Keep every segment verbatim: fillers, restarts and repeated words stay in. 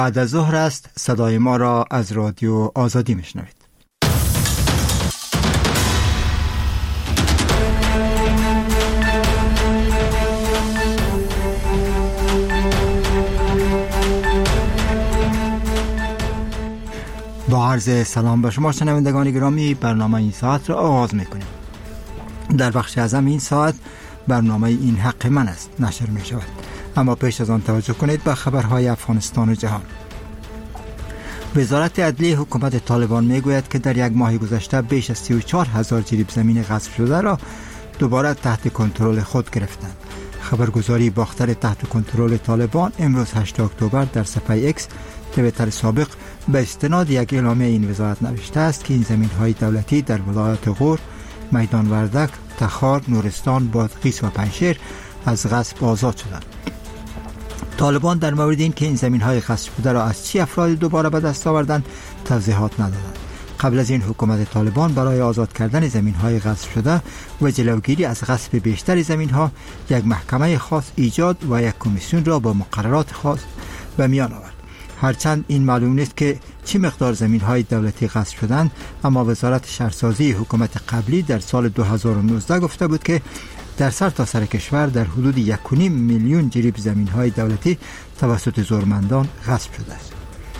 بعد از ظهر است. صدای ما را از رادیو آزادی میشنوید. با عرض سلام به شما شنوندگان گرامی، برنامه این ساعت را آغاز میکنیم. در بخش اعظم این ساعت برنامه این حق من است نشر می شود. اما پیش از آن توجه کنید به خبرهای افغانستان و جهان. وزارت عدلیه حکومت طالبان می گوید که در یک ماه گذشته بیش از سی و چهار هزار جریب زمین غصب شده را دوباره تحت کنترل خود گرفتند. خبرگزاری باختر تحت کنترل طالبان امروز هشتم اکتبر در صفحه ایکس توییتر سابق به استناد یک اعلامیه این وزارت نوشته است که این زمین‌های دولتی در ولایات غور، میدان وردک، تخار، نورستان، بادغیس و پنجشیر از غصب آزاد شدند. طالبان در مورد این که این زمین‌های غصب شده را از چی افرادی دوباره به دست آوردند توضیحات ندادند. قبل از این حکومت طالبان برای آزاد کردن زمین‌های غصب شده و جلوگیری از غصب بیشتر زمین‌ها یک محکمه خاص ایجاد و یک کمیسیون را با مقررات خاص به میان آورد. هرچند این معلوم نیست که چه مقدار زمین‌های دولتی غصب شدند، اما وزارت شهرسازی حکومت قبلی در سال دو هزار و نوزده گفته بود که در سرتاسر سر کشور در حدود یک و نیم میلیون جریب زمین‌های دولتی توسط زورمندان غصب شده است.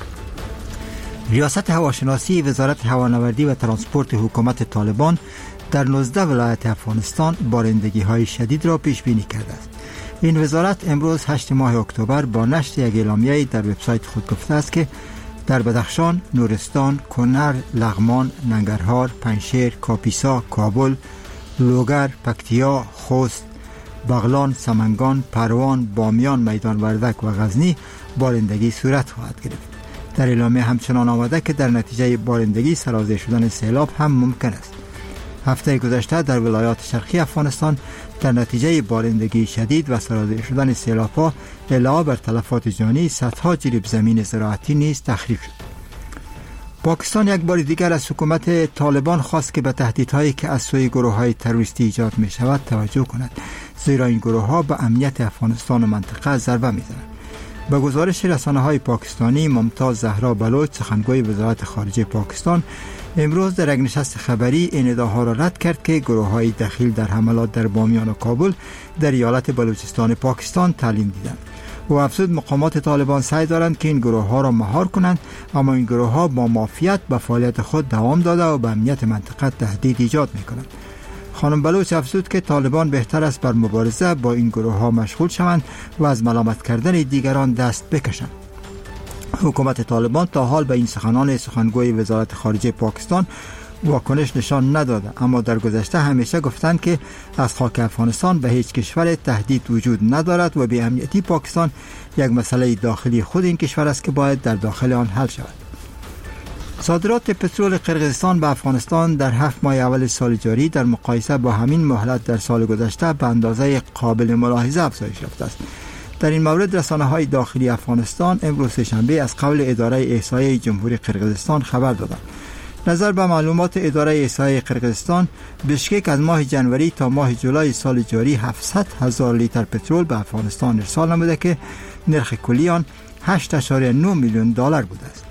ریاست هواشناسی وزارت هوانوردی و ترانسپورت حکومت طالبان در نوزده ولایت افغانستان بارندگی‌های شدید را پیش بینی کرده است. این وزارت امروز هشتم ماه اکتبر با نشر یک اعلامیه در وبسایت خود گفته است که در بدخشان، نورستان، کنر، لغمان، ننگرهار، پنجشیر، کاپیسا، کابل، لوگر، پکتیا، خوست، بغلان، سمنگان، پروان، بامیان، میدان وردک و غزنی بارندگی صورت خواهد گرفت. در اعلامیه همچنان آمده که در نتیجه بارندگی سرازیر شدن سیلاب هم ممکن است. هفته گذشته در ولایات شرقی افغانستان در نتیجه بارندگی شدید و سرازیر شدن سیلاب‌ها علاوه بر تلفات جانی صدها جریب زمین زراعتی نیز تخریب شد. پاکستان یک بار دیگر از حکومت طالبان خواست که به تهدیدهایی که از سوی گروه‌های تروریستی ایجاد می شود توجه کند، زیرا این گروه‌ها به امنیت افغانستان و منطقه ضربه می‌زنند. به گزارش رسانه‌های پاکستانی، ممتاز زهرا بلوچ سخنگوی وزارت خارجه پاکستان امروز در یک نشست خبری این ادعاها را رد کرد که گروه‌های دخیل در حملات در بامیان و کابل در ایالت بلوچستان پاکستان تعلیم دیدند. و افزود مقامات طالبان سعی دارند که این گروه‌ها را مهار کنند، اما این گروه‌ها با معافیت به فعالیت خود دوام داده و به امنیت منطقه تهدید ایجاد می‌کنند. خانم بلوچ افزود که طالبان بهتر است بر مبارزه با این گروه‌ها مشغول شوند و از ملامت کردن دیگران دست بکشند. حکومت طالبان تا حال به این سخنان سخنگوی وزارت خارجه پاکستان واکنش نشان نداده، اما در گذشته همیشه گفتند که از خاک افغانستان به هیچ کشور تهدید وجود ندارد و بی امنیتی پاکستان یک مسئله داخلی خود این کشور است که باید در داخل آن حل شود. صادرات پترول قرقیزستان به افغانستان در هفت ماه اول سال جاری در مقایسه با همین مهلت در سال گذشته به اندازه قابل ملاحظه افزایش یافته است. در این مورد رسانه‌های داخلی افغانستان امروز سه‌شنبه از قول اداره احصایه جمهوری قرقیزستان خبر دادند. نظر به معلومات اداره احصایه قرقیزستان، بشکک از ماه جنوری تا ماه جولای سال جاری هفتصد هزار لیتر پترول به افغانستان ارسال نموده که نرخ کلی آن هشت اشاره نه میلیون دلار بوده است.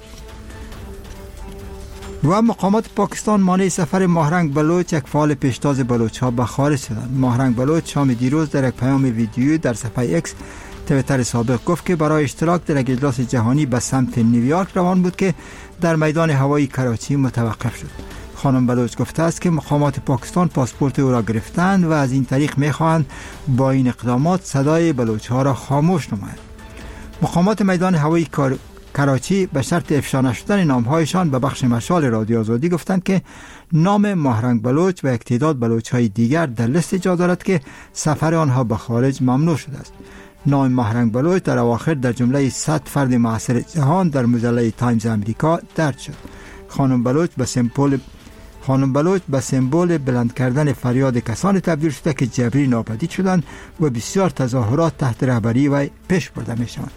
و مقامات پاکستان مانع سفر ماهرنگ بلوچ، یک فعال پیشتاز بلوچ‌ها، به خارج شدند. ماهرنگ بلوچ شام دیروز در یک پیام ویدیویی در صفحه ایکس توییتر سابق گفت که برای اشتراک در یک اجلاس جهانی به سمت نیویورک روان بود که در میدان هوایی کراچی متوقف شد. خانم بلوچ گفته است که مقامات پاکستان پاسپورت او را گرفتند و از این طریق می‌خواهند با این اقدامات صدای بلوچ‌ها را خاموش نمایند. مقامات میدان هوایی کراچی به شرط افشا نشدن نام‌هایشان به بخش مشال رادیو آزادی گفتند که نام ماهرنگ بلوچ و یک تعداد بلوچ‌های دیگر در لیست جا دارد که سفر آنها به خارج ممنوع شده است. نام ماهرنگ بلوچ در اواخر در جمله صد فرد معاصر جهان در مجله تایمز امریکا درج شد. خانم بلوچ به سمبل خانم بلوچ به سمبل بلند کردن فریاد کسانی تبدیل شده که جبری ناپدید شدند و بسیار تظاهرات تحت رهبری و پیش برده می‌شوند.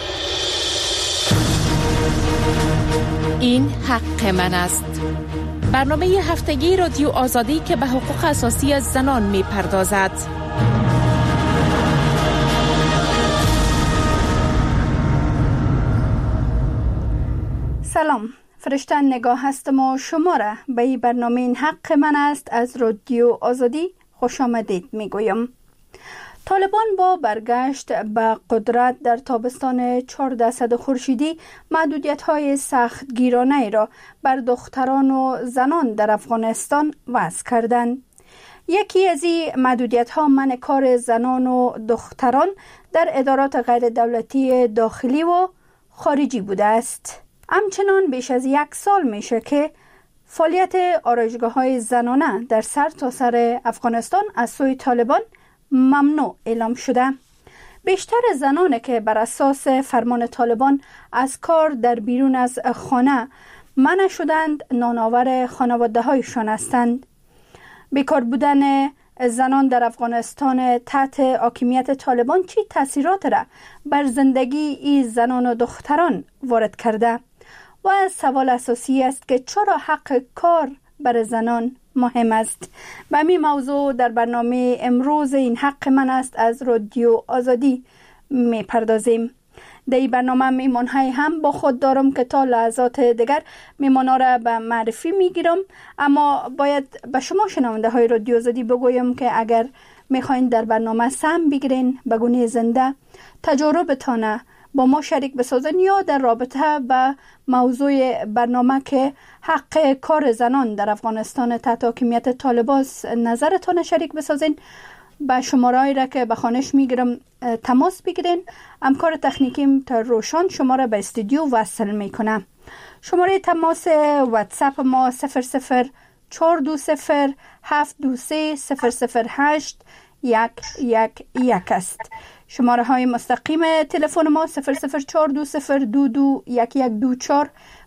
این حق من است. برنامه هفتگی رادیو آزادی که به حقوق اساسی زنان می پردازد. سلام، فرشته نگاه هستم و شما را به این برنامه این حق من است از رادیو آزادی خوش آمدید می گویم. طالبان با برگشت به قدرت در تابستان چهاردهصد خورشیدی محدودیت‌های سخت گیرانه را بر دختران و زنان در افغانستان وضع کردند. یکی از این محدودیت‌ها منع کار زنان و دختران در ادارات غیر دولتی داخلی و خارجی بوده است. همچنان بیش از یک سال میشه که فعالیت آرایشگاه‌های زنانه در سر تا سر افغانستان از سوی طالبان ممنوع اعلام شده. بیشتر زنانی که بر اساس فرمان طالبان از کار در بیرون از خانه منع شدند نانآور خانواده هایشان هستند. بیکار بودن زنان در افغانستان تحت حاکمیت طالبان چی تاثیرات را بر زندگی این زنان و دختران وارد کرده و سوال اساسی است که چرا حق کار بر زنان مهم است. به همین موضوع در برنامه امروز این حق من است از رادیو آزادی می پردازیم. در این برنامه میمانهای هم با خود دارم که تا لحظات دیگر میمانا را به معرفی میگیرم، اما باید به شما شنونده های رادیو آزادی بگویم که اگر میخواین در برنامه سهم بگیرین به گونه زنده تجاربتان با ما شریک بسازین یا در رابطه به موضوع برنامه که حق کار زنان در افغانستان تحت حاکمیت طالبان نظرتان شریک بسازین، به شماره‌ای را که به خوانش میگیرم تماس بگیرین. همکار تکنیکیم تا روشان شما را به استودیو وصل میکنم. شماره تماس واتساپ ما صفر صفر چهار دو صفر هفت دو سه صفر صفر هشت یک یک یک است. شماره های مستقیم تلفن ما صفر صفر چهار دو صفر دو دو یک یک دو چهار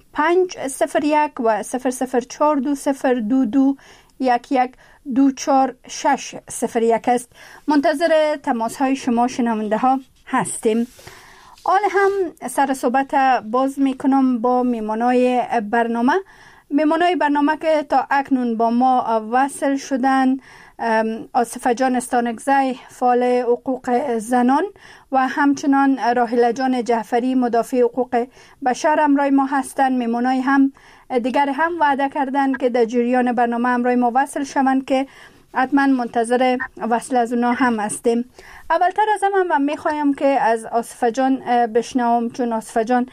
پنج صفر یک و صفر صفر چهار دو صفر دو دو یک یک دو چهار شش صفر یک است. منتظر تماس های شما شنونده ها هستیم. حال هم سر صحبت باز میکنم با میمانای برنامه میمانای برنامه که تا اکنون با ما وصل شدن: آصفه جان استانکزی فعال حقوق زنان و همچنان راحله جان جعفری مدافع حقوق بشر همراه ما هستند. میمونای هم دیگر هم وعده کردند که در جریان برنامه همراه ما وصل شوند که حتما منتظر وصل از اونا هم هستیم. اولتر از هم, هم میخوایم که از آصفه جان بشنوم، چون آصفه جان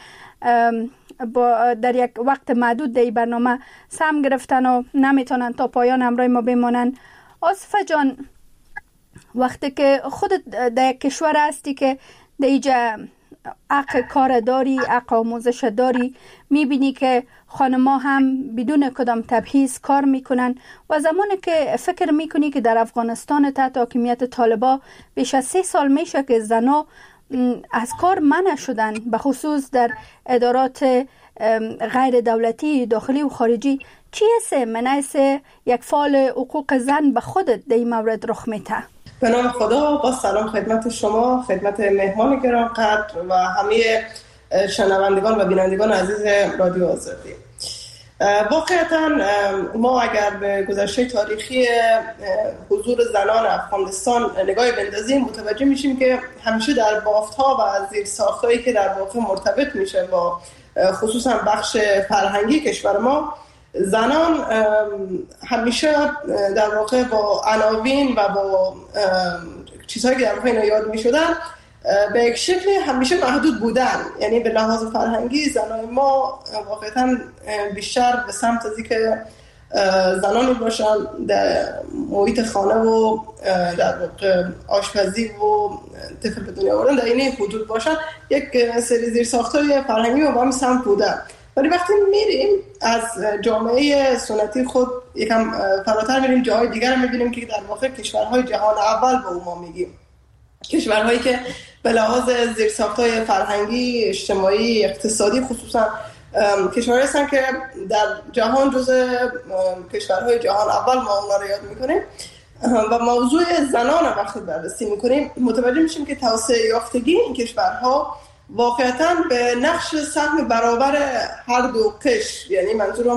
با در یک وقت محدود در برنامه سهم گرفتن و نمیتونن تا پایان همراه ما بمانن. آصفه جان، وقتی که خودت در یک کشور هستی که در اینجا حق کار داری، حق آموزش داری، میبینی که خانما هم بدون کدام تبعیض کار میکنن و زمانی که فکر میکنی که در افغانستان تحت حاکمیت طالبان بیش از سه سال میشه که زنا از کار منع شدن، به خصوص در ادارات غیر دولتی داخلی و خارجی، چی است منعیس یک فعال حقوق زن به خودت در این مورد رخ میته؟ به نام خدا، با سلام خدمت شما، خدمت مهمان گرانقدر و همه شنوندگان و بینندگان عزیز رادیو آزادی. واقعا ما اگر به گذشته تاریخی حضور زنان افغانستان نگاه بندازیم متوجه میشیم که همیشه در بافت‌ها و زیرساخت‌هایی که در واقع مرتبط میشه با خصوصا بخش فرهنگی کشور ما، زنان همیشه در واقع با عناوین و با چیزهایی که در واقع اینا یاد میشدن به یک شکل همیشه محدود بودن. یعنی به لحاظ فرهنگی زنان ما واقعا بیشتر به سمت از اینکه زنانی باشن در محیط خانه و در واقع آشپزی و طفل به دنیا آوردن در این حدود باشن، یک سری زیرساخت‌های فرهنگی و با هم سمت بودن. ولی وقتی میریم از جامعه سنتی خود یکم فراتر میریم، جاهای دیگر هم میبینیم که در واقع کشورهای جهان اول به ما میگیم، کشورهایی که به لحاظ زیرساخت‌های فرهنگی، اجتماعی، اقتصادی خصوصا کشورهایی هستن که در جهان جزء کشورهای جهان اول ما اونا رو یاد میکنیم. و موضوع زنان وقتی بررسی میکنیم متوجه میشیم که توسعه یافتگی این کشورها واقعا به نقش سهم برابر هر دو قشر، یعنی منظورم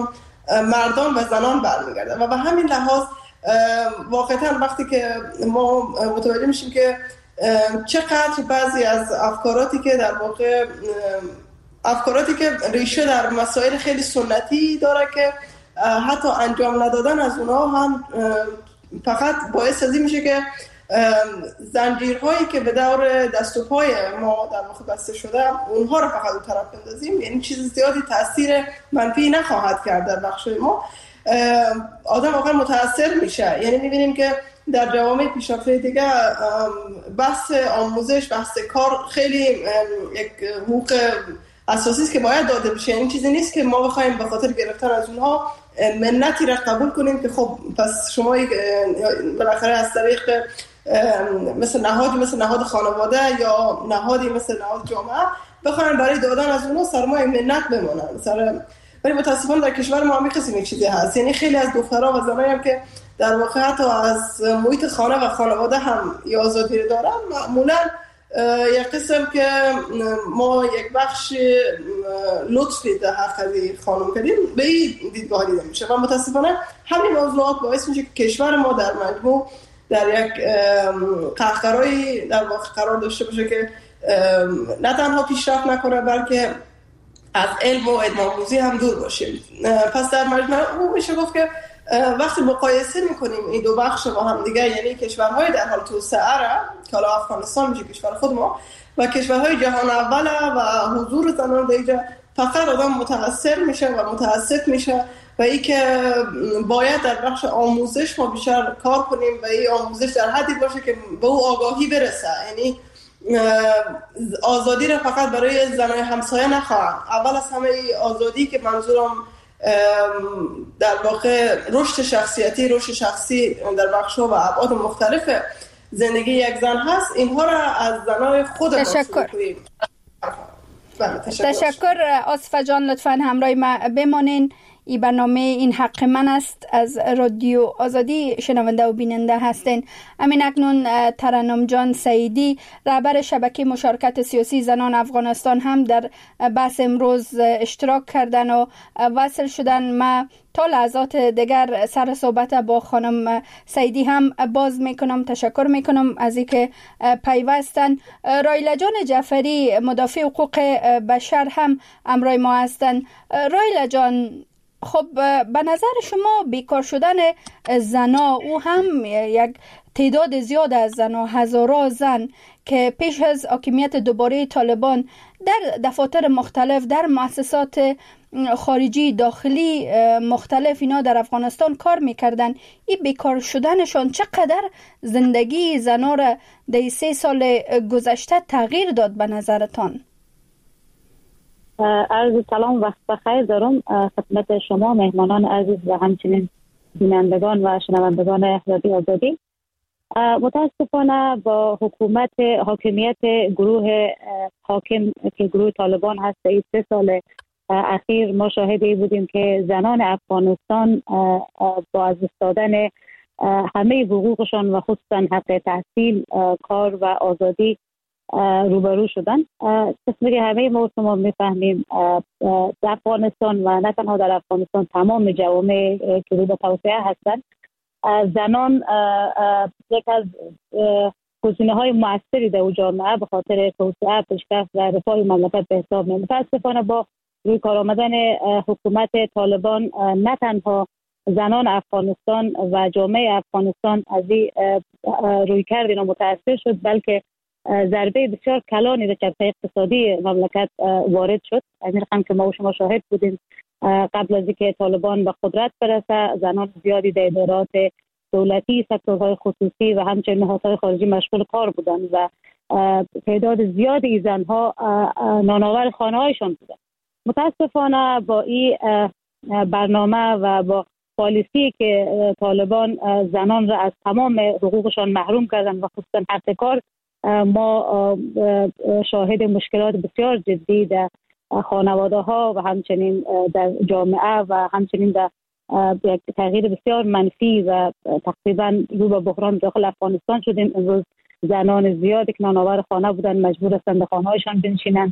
مردان و زنان برمیگرده. و به همین لحاظ واقعا وقتی که ما متوجه میشیم که چقدر بعضی از افکاراتی که در واقع افکاراتی که ریشه در مسائل خیلی سنتی داره که حتی انجام ندادن از اونها هم فقط باعث ازی میشه که زنجیرهایی که به دور دست و پای ما در واقع بسته شده اونها رو فقط اون طرف بندازیم، یعنی چیز زیادی تاثیر منفی نخواهد کرد در بخش ما. آدم واقعا متاثر میشه. یعنی میبینیم که در جوامع پیشرفته دیگه بحث آموزش، بحث کار خیلی یک حقوق اساسی است که باید داده بشه. این چیزی نیست که ما بخوایم به خاطر گرفتن از اونها منتی را قبول کنیم که خب پس شما بالاخره از طریق مثل نهادی مثل نهاد خانواده یا نهادی مثل نهاد جامعه بخوایم برای دادن از اونها سرمایه منت بمونن سر. ولی متاسفانه در کشور ما هم قسمی چیزی هست. یعنی خیلی از دخترها و زنایی هم که در واقع حتی از محیط خانه و خانواده هم آزادی دارن، معمولا یک قسم که ما یک بخش لطفی در حق خانم کردیم به این دیدگاه دیده میشه و متاسفانه همین موضوعات باعث میشه که کشور ما در مجموع در یک قهقرایی در واقع قرار داشته باشه که نه تنها پیشرفت نکنه بلکه از علم و علم آموزی هم دور باشیم. پس در مجموع او میشه گفت که وقتی مقایسه میکنیم این دو بخش با هم دیگه، یعنی کشورهای در حال توسعه را که حالا افغانستان میشه کشور خود ما و کشورهای جهان اول و حضور زنان در اینجا، فقط آدم متاثر میشه و متاسف میشه و ای که باید در بخش آموزش ما بیشتر کار کنیم و این آموزش در حدی باشه که به او آگاهی برسه. یعنی آزادی را فقط برای زنای همسایه نخواهند، اول از همه آزادی که منظورم در واقع رشد شخصیتی، رشد شخصی در بخش‌ها و ابعاد مختلف زندگی یک زن هست، اینها را از زنای خود ما تشکر. بله، تشکر. تشکر آصفه جان، لطفاً همراه ما بمانین. این برنامه این حق من است از رادیو آزادی شنونده و بیننده هستین. امین اکنون ترنم جان سعیدی رهبر شبکه مشارکت سیاسی زنان افغانستان هم در بحث امروز اشتراک کردن و وصل شدن. ما تا لحظات دیگر سر صحبت با خانم سعیدی هم باز میکنم. تشکر میکنم از اینکه پیوستن. رایلا جان جعفری مدافع حقوق بشر هم همراه ما هستن. رایلا جان، خب به نظر شما بیکار شدن زنا، او هم یک تعداد زیاد از زنا، هزاران زن که پیش از حاکمیت دوباره طالبان در دفاتر مختلف، در مؤسسات خارجی داخلی مختلف اینا در افغانستان کار میکردن، این بیکار شدنشان چقدر زندگی زنا را در سه سال گذشته تغییر داد به نظرتان؟ عرض سلام، وقت بخیر دارم خدمت شما مهمانان عزیز و همچنین بینندگان و شنوندگان رادیو آزادی. متاسفانه با حکومت حاکمیت گروه حاکم که گروه طالبان هست این سه سال اخیر ما شاهدی بودیم که زنان افغانستان با از دست دادن همه حقوقشان و خصوصا حق تحصیل، کار و آزادی روبرو شدن. قسمی که همه ما شما میفهمیم در افغانستان و نه تنها در افغانستان تمام جوامع که رو به توسعه هستند، زنان یک از گزینه های موثری در جامعه به خاطر توسعه، پیشرفت و رفاه مملکت به حساب میاد. متاسفانه با روی کار آمدن حکومت طالبان نه تنها زنان افغانستان و جامعه افغانستان از این رویکرد اینا متاثر شد، بلکه ضربه بسیار کلانی در چرخه اقتصادی مملکت وارد شد. از این رقم که ما و شما شاهد بودیم قبل از اینکه طالبان به قدرت برسه، زنان زیادی در ادارات دولتی، سکتورهای خصوصی و همچنین نهادهای خارجی مشغول کار بودند و تعداد زیادی زنها نانآور خانه‌هایشان بودند. متاسفانه با این برنامه و با پالیسی که طالبان زنان را از تمام حقوقشان محروم کردن و خصوصا حق کار، ما شاهد مشکلات بسیار جدی در خانواده ها و همچنین در جامعه و همچنین در یک تغییر بسیار منفی و تقریبا رو به بحران داخل افغانستان شدیم. امروز زنان زیادی که نانآور خانه بودن مجبور هستند به خانه‌هایشان بنشینند.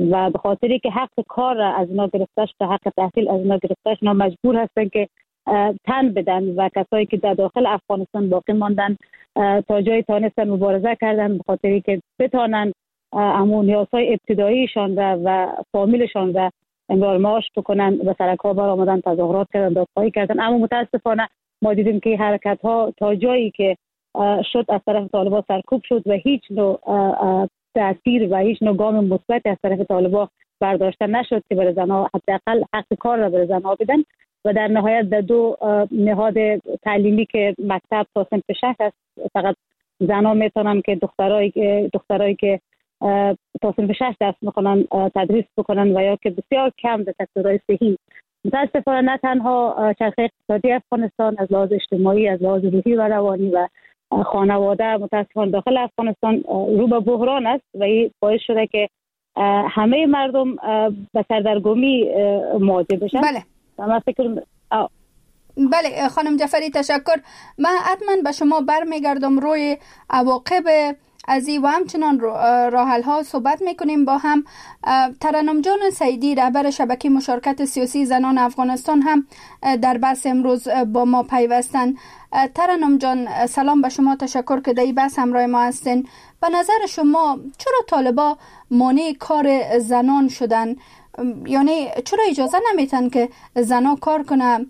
و به خاطری که حق کار را از اینا گرفته شده، حق تحصیل از اینا گرفته شده، مجبور هستن که تن بدن و کسایی که در داخل افغانستان باقی ماندن تا جای تانستن مبارزه کردن به خاطری که بتانن همون نیازهای ابتداییشان را و فامیلشان را امرار معاش بکنن و سرکار بر آمدن، تظاهرات کردن، دادخواهی کردن. اما متاسفانه ما دیدیم که حرکت ها تا جایی که شد از طرف طالبان سرکوب شد و هیچ نوع تأثیر و هیچ نوع گام مثبت از طرف طالبان برداشته نشد که برای زنها حداقل حق کار را برای زنها بدن. و در نهایت در دو نهاد تعلیمی که مکتب تا صنف شش است، فقط زنها میتونن که دخترایی دخترایی که تا صنف شش درس میکنن تدریس بکنن و یا که بسیار کم در سکتورهای صحی. متاسفانه نه تنها چرخه اقتصادی افغانستان از لحاظ اجتماعی، از لحاظ روحی و روانی و خانواده متاسفانه داخل افغانستان رو به بحران است و این باعث شده که همه مردم به سردرگمی مواجه بشن. بله. من فکر آه. بله خانم جعفری تشکر. من حتما به شما برمیگردم روی عواقب از این و همچنان راه حل ها صحبت میکنیم با هم. ترنم جان سیدی رهبر شبکه مشارکت سیاسی زنان افغانستان هم در بحث امروز با ما پیوستن. ترنم جان سلام به شما، تشکر که در این بحث همراه ما هستین. به نظر شما چرا طالبا مانع کار زنان شدن؟ یعنی چرا اجازه نمیتن که زنها کار کنن؟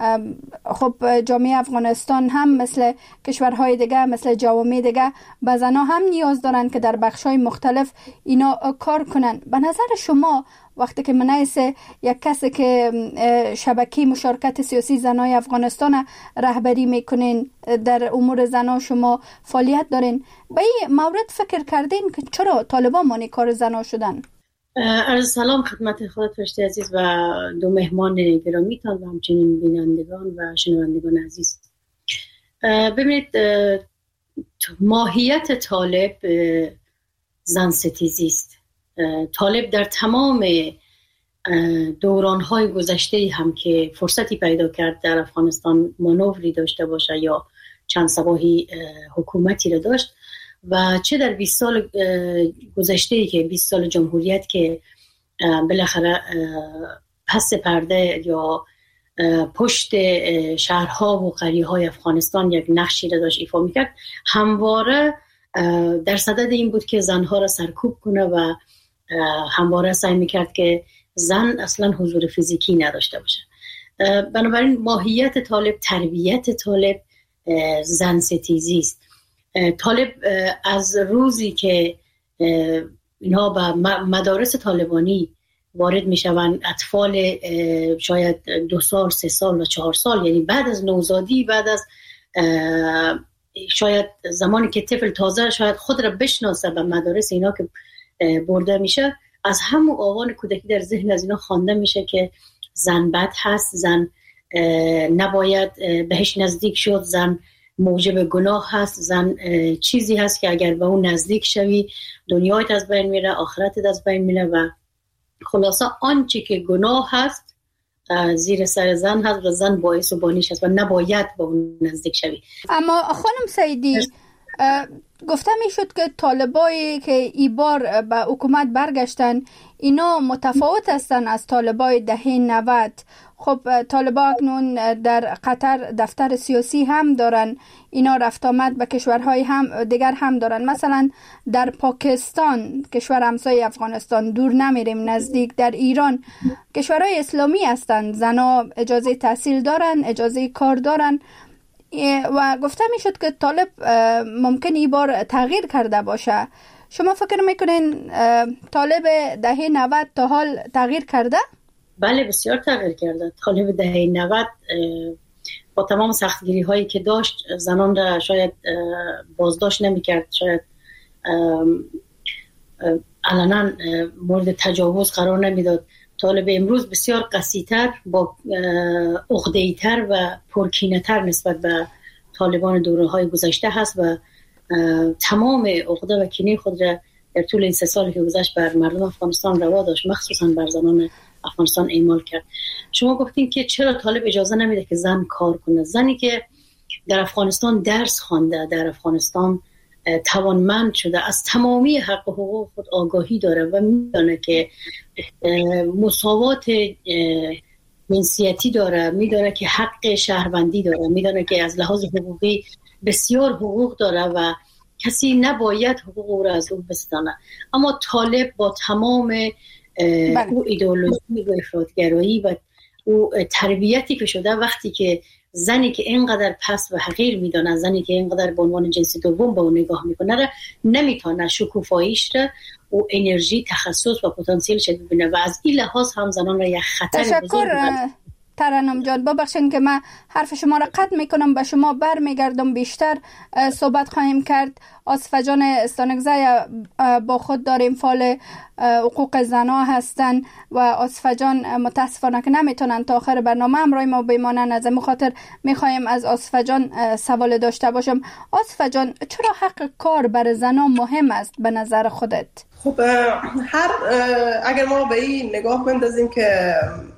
خب جامعه افغانستان هم مثل کشورهای دیگه، مثل جوامع دیگه به زنها هم نیاز دارن که در بخش‌های مختلف اینا کار کنن. به نظر شما وقتی که منعیس یک کسی که شبکه مشارکت سیاسی زنای افغانستان رهبری میکنین، در امور زنها شما فعالیت دارین، به این مورد فکر کردین که چرا طالبان مانع کار زنها شدن؟ عرض سلام خدمت خودت فرشته عزیز و دو مهمان گرامیتان و همچنین بینندگان و شنوندگان عزیز. ببینید ماهیت طالب زن ستیزی است. طالب در تمام دوران‌های گذشته هم که فرصتی پیدا کرد در افغانستان مانوری داشته باشه یا چند صباحی حکومتی را داشت و چه در بیست سال گذشته که بیست سال جمهوریت که بالاخره پس پرده یا پشت شهرها و قریه‌های افغانستان یک نقشی را داشت ایفا میکرد، همواره در صدد این بود که زنها را سرکوب کنه و همواره سعی میکرد که زن اصلا حضور فیزیکی نداشته باشه. بنابراین ماهیت طالب، تربیت طالب زن ستیزی است. طالب از روزی که اینها به مدارس طالبانی وارد میشوند، اطفال شاید دو سال، سه سال و چهار سال، یعنی بعد از نوزادی، بعد از شاید زمانی که طفل تازه شاید خود را بشناسه به مدارس اینا که برده میشه، از همون آوان کودکی در ذهن از اینا خوانده میشه که زن بد هست، زن نباید بهش نزدیک شد، زن موجب گناه هست، زن چیزی هست که اگر به اون نزدیک شوی دنیایت از بین میره، آخرتت از بین میره و خلاصه آنچه که گناه هست زیر سر زن هست و زن باعث و بانیش هست و نباید به اون نزدیک شوی. اما خانم سیدی گفته می شد که طالبایی که ای بار به حکومت برگشتن اینا متفاوت هستن از طالبای دهه نود. خب طالبا اکنون در قطر دفتر سیاسی هم دارن، اینا رفت آمد به کشورهای هم دیگر هم دارن. مثلا در پاکستان، کشور همسایه افغانستان، دور نمیریم نزدیک، در ایران کشورهای اسلامی هستن، زنا اجازه تحصیل دارن، اجازه کار دارن و گفته می شد که طالب ممکن ای بار تغییر کرده باشه. شما فکر میکنین طالب دهه نود تا حال تغییر کرده؟ بله بسیار تغییر کرده. طالب دهه نود با تمام سختگیری هایی که داشت زنان را شاید بازداشت نمی کرد، شاید علنا مورد تجاوز قرار نمی داد. طالب امروز بسیار قسی‌تر، با عقده‌ای‌تر و پرکینه‌تر نسبت به طالبان دوره‌های گذشته هست و تمام عقده و کینه خود را در طول این سه سالی که گذشت بر مردم افغانستان روا داشت، مخصوصا بر زنان افغانستان اعمال کرد. شما گفتین که چرا طالب اجازه نمیده که زن کار کنه؟ زنی که در افغانستان درس خوانده، در افغانستان توانمند شده از تمامی حق و حقوق خود آگاهی داره و میدونه که مساوات جنسیتی داره، میدونه که حق شهروندی داره، میدونه که از لحاظ حقوقی بسیار حقوق داره و کسی نباید حقوق او را از او بستانه. اما طالب با تمام او ایدئولوژی و افراطگرایی و او تربیتی که شده، وقتی که زنی که اینقدر پست و حقیر میدونه، زنی که اینقدر به عنوان جنس دوم به اون نگاه میکنه، نمیتونه شکوفاییش را و انرژی، تخصص و پتانسیلش ببینه و از این لحاظ هم زنان را یک خطر تشکر ترنم جان. ببخشید که من حرف شما را قطع میکنم، به شما بر میگردم. بیشتر صحبت خواهیم کرد. آصفه جان استانکزی با خود داریم فعال حقوق زنها هستن و آصفه جان متاسفانه که نمیتونن تا آخر برنامه همراه ما بمانن. از این خاطر میخوایم از آصفه جان سوال داشته باشم. آصفه جان، چرا حق کار برای زنها مهم است به نظر خودت؟ خب هر اگر ما به این نگاه بندازیم که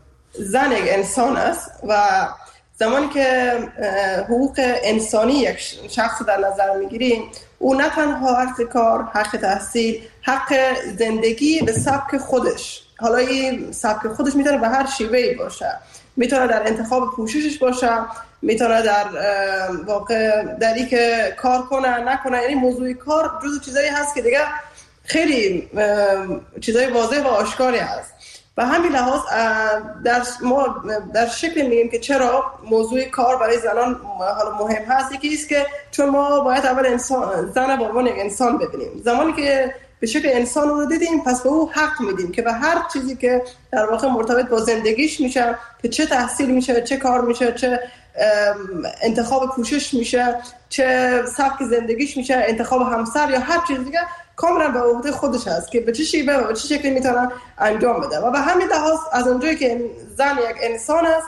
زن یک انسان است و زمانی که حقوق انسانی یک شخص در نظر میگیریم، او نه تنها حق کار، حق تحصیل، حق زندگی به سبک خودش، حالا این سبک خودش میتونه به هر شیوهی باشه، میتونه در انتخاب پوششش باشه، میتونه در واقع در این که کار کنه نکنه. یعنی موضوع کار جزو چیزایی هست که دیگه خیلی چیزای واضح و آشکاری هست. و همین لحاظ در ما در شکل میگیم که چرا موضوع کار برای زنان حالا مهم هست. یکی است که چون ما باید اول انسان زن به عنوان یک انسان ببینیم. زمانی که به شکل انسان رو دیدیم، پس به او حق میدیم که به هر چیزی که در واقع مرتبط با زندگیش میشه، که چه تحصیل میشه، چه کار میشه، چه انتخاب پوشش میشه، چه سبک زندگیش میشه، انتخاب همسر یا هر چیز دیگه، کاملا به عهده خودش هست که به چه شیوه و به چه شکلی میتونه انجام بده. و به همین لحاظ از اونجایی که زن یک انسان است،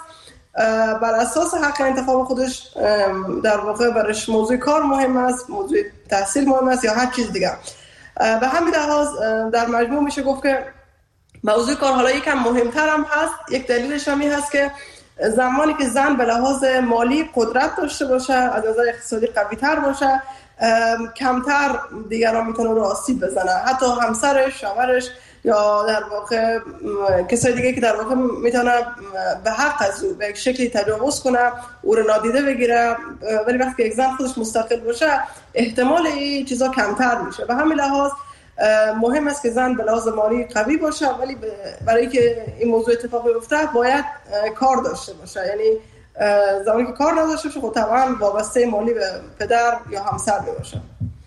بر اساس حق انتخاب خودش در واقع برش موضوع کار مهم است، موضوع تحصیل مهم است یا هر چیز دیگه. به همین لحاظ در مجموع میشه گفت که موضوع کار حالا یکم مهمتر هم هست. یک دلیلش هم این هست که زمانی که زن به لحاظ مالی قدرت داشته باشه، از نظر اقتصادی قوی تر باشه، کمتر دیگران میتونه رو آسیب بزنه، حتی همسرش، شوهرش یا در واقع کسای دیگه که در واقع میتونه به حق از او به یک شکلی تجاوز کنه، او رو نادیده بگیره. ولی وقتی که یک زن خودش مستقل باشه، احتمال این چیزا کمتر میشه. و همین لحاظ مهم است که زن به لحاظ مالی قوی باشه، ولی برای که این موضوع اتفاق بیفته باید کار داشته باشه. یعنی زمانی که کار نداشته باشه، خب طبعا وابسته مالی به پدر یا همسر باشه.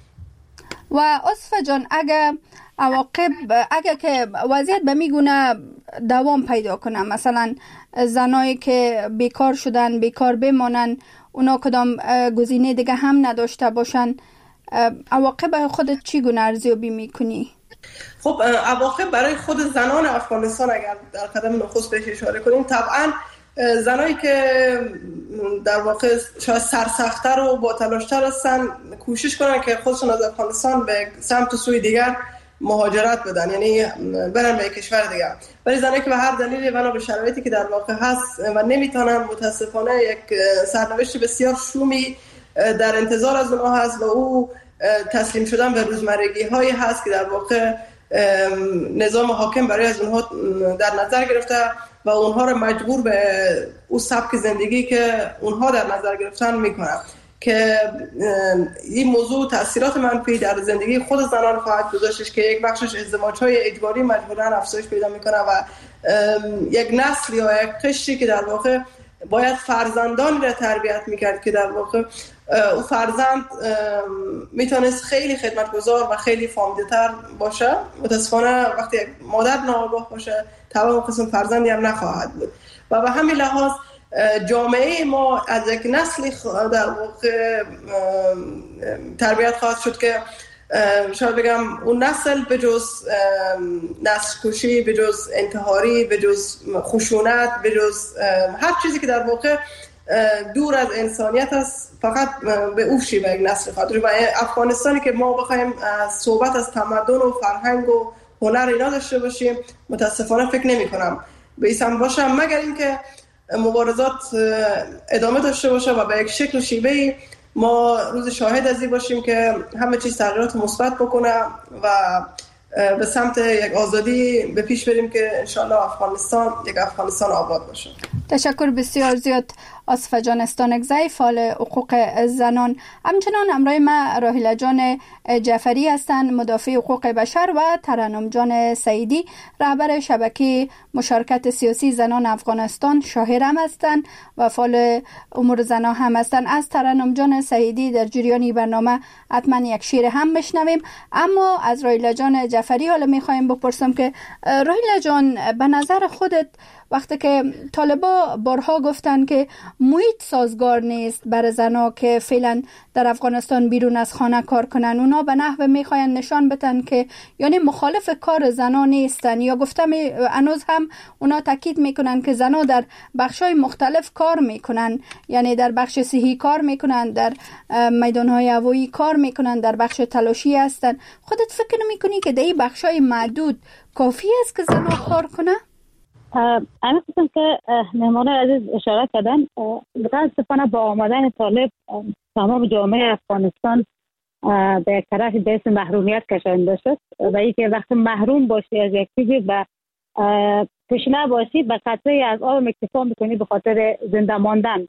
و آصفه جان، اگه عواقب اگه که وضعیت به میگونه دوام پیدا کنه، مثلا زنایی که بیکار شدن، بیکار بمانن، اونا کدام گزینه دیگه هم نداشته باشن، عواقب خودت چی گونه ارزیابی میکنی؟ خب عواقب برای خود زنان افغانستان اگر در قدم نخست بهش اشاره کنیم، طبعا زنایی که در واقع شاید سرسخت‌تر و با تلاش‌تر هستن کوشش کنن که خودشون از افغانستان به سمت سوی دیگر مهاجرت بدن، یعنی برن به کشور دیگر. ولی زنایی که به هر دلیلی بنا به شرایطی که در واقع هست و نمیتونن، متاسفانه یک سرنوشت بسیار شومی در انتظار از اونها هست و او تسلیم شدن به روزمرگی هایی هست که در واقع نظام حاکم برای از اونها در نظر گرفته و اونها رو مجبور به اون سبک زندگی که اونها در نظر گرفتن میکنه، که این موضوع تأثیرات منفی در زندگی خود زنان خواهد گذاشتش که یک بخشش ازدواج‌های اجباری مجبورن افزایش پیدا میکنه و یک نسل یا یک قشری که در واقع باید فرزندان را تربیت میکرد که در واقع او فرزند میتونست خیلی خدمتگزار و خیلی فامیل‌تر باشه. متاسفانه وقتی مادر ناآگاه باشه، تمام قسم فرزندی هم نخواهد بود. و به همین لحاظ جامعه ما از یک نسلی در واقع تربیت خواهد شد که شاید بگم اون نسل به جز نسل کشی، به جز انتحاری، به جز خشونت، به جز هر چیزی که در واقع دور از انسانیت است، فقط به او شیوه یک نسل خواهد شد. و افغانستانی که ما بخوایم صحبت از تمدن و فرهنگ و هنر اینا داشته باشیم، متاسفانه فکر نمی کنم به ایسان باشم، مگر اینکه مبارزات ادامه داشته باشه و به یک شکل و شیوهی ما روز شاهد از این باشیم که همه چیز تغییرات مثبت بکنه و به سمت یک آزادی به پیش بریم که انشالله افغانستان یک افغانستان آباد باشه. تشکر بسیار زیاد آصفه جان استانکزی، فعال حقوق زنان. همچنان همراه ما راحله جان جعفری هستند، مدافع حقوق بشر، و ترنم جان سعیدی، رهبر شبکه مشارکت سیاسی زنان افغانستان، شاعر هم هستند و فعال امور زنان هم هستند. از ترنم جان سعیدی در جریان برنامه حتما یک شعر هم بشنویم، اما از راحله جان جعفری حالا میخوایم بپرسم که راحله جان، به نظر خودت وقتی که طالبا بارها گفتن که محیط سازگار نیست برای زنها که فعلا در افغانستان بیرون از خانه کار کنن، اونا به نحو میخواین نشان بدن که یعنی مخالف کار زنها نیستن، یا گفتم هنوز هم اونا تاکید میکنن که زنها در بخشای مختلف کار میکنن، یعنی در بخش صحی کار میکنن، در میدانهای هوایی کار میکنن، در بخش تلاشی هستن. خودت فکر نمیکنی که در این بخشای معدود کافی است که زنها کار کنن؟ انا خواستم که مهمان عزیز اشاره کردن، متاسفانه با آمدن طالب تمام جامعه افغانستان به یک طرف به اسم محرومیت کشانده شد و ای که وقتی محروم باشی از یک چیزی و تشنه باشی به قطره از آب اکتفا میکنی به خاطر زنده ماندن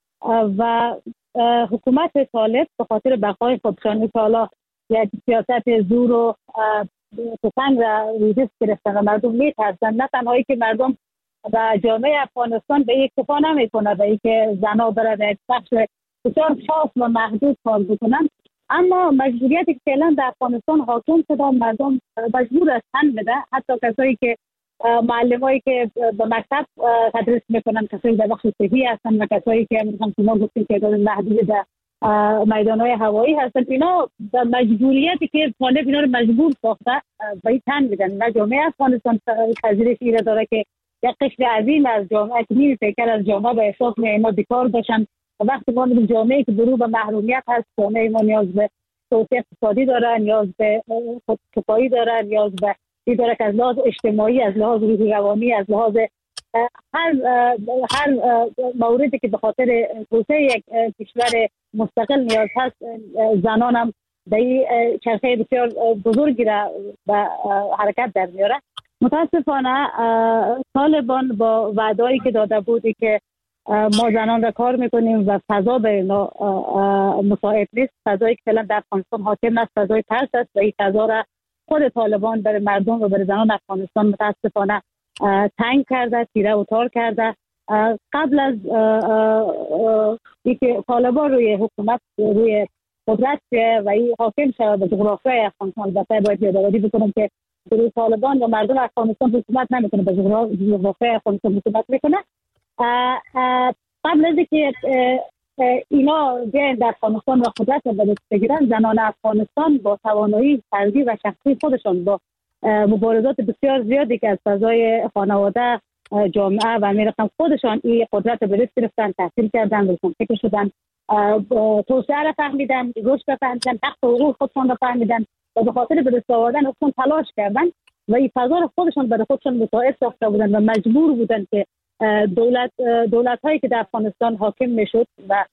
و حکومت طالب به خاطر بقای خودشان حالا یک سیاست زور و تفنگ را روی گرفتن و مردم میترسن، نه تنهایی که مردم و جامعه افغانستان به یک اکتفا نمیکنه به اینکه زنها برای یک بخش بسیار خاص و محدود کار بکنن، اما مجبوریتی که فعلا در افغانستان حاکم شده مردم مجبور هستن بده، حتی کسایی که معلمایی که به مکتب تدریس میکنن، کسایی در بخش صحی هستن و کسایی که مثلا شما گفتید که محدود در میدانهای هوایی هستن، اینا در مجبوریتی که طالب اینا رو مجبور ساخته به این تن میدن. نه جامعه افغانستان پذیرش ایره داره که یک قشر عظیم از جامعه که نیمی پیکر از جامعه به احساس می اینا بیکار باشن. وقتی ما میگیم جامعه که برو به محرومیت هست، جامعه ما نیاز به توسعه اقتصادی داره، نیاز به خودکفایی داره، نیاز به این داره که از لحاظ اجتماعی، از لحاظ روحی روانی، از لحاظ هر هر موردی که به خاطر توسعه یک کشور مستقل نیاز هست، زنان هم به این چرخه بسیار بزرگی را به حرکت در میاره. متاسفانه طالبان با وعده‌ای که داده بودی که ما زنان را کار میکنیم و فضا به اینا مساعد نیست، فضایی که فعلا در افغانستان حاکم است فضای ترس است و این فضا را خود طالبان برای مردم و برای زنان افغانستان متاسفانه تنگ کرده، تیره و تار کرده. قبل از اینکه طالبان روی حکومت روی قدرت و این حاکم شود به جغرافیای افغانستان، البته باید یادآوری بکنم که روی طالبان و مردم افغانستان حکومت نمیکنه، به جغرافیای افغانستان حکومت میکنه. قبل از اینکه اینا بیاین در افغانستان و قدرت رو به دست بگیرن، زنان افغانستان با توانایی فردی و شخصی خودشان با مبارزات بسیار زیادی که از فضای خانواده، جامعه و میرقم خودشان این قدرت رو به دست گرفتن، تحصیل کردن، روشنفکر شدن، توسعه را فهمیدن، رشد را فهمیدن، حق و حقوق خودشان را فهمیدن و به خاطر به دست آوردن خودشان تلاش کردن و این فضا رو خودشان برای خودشان مساعد ساخته بودن و مجبور بودن که دولت دولت هایی که در افغانستان حاکم میشد و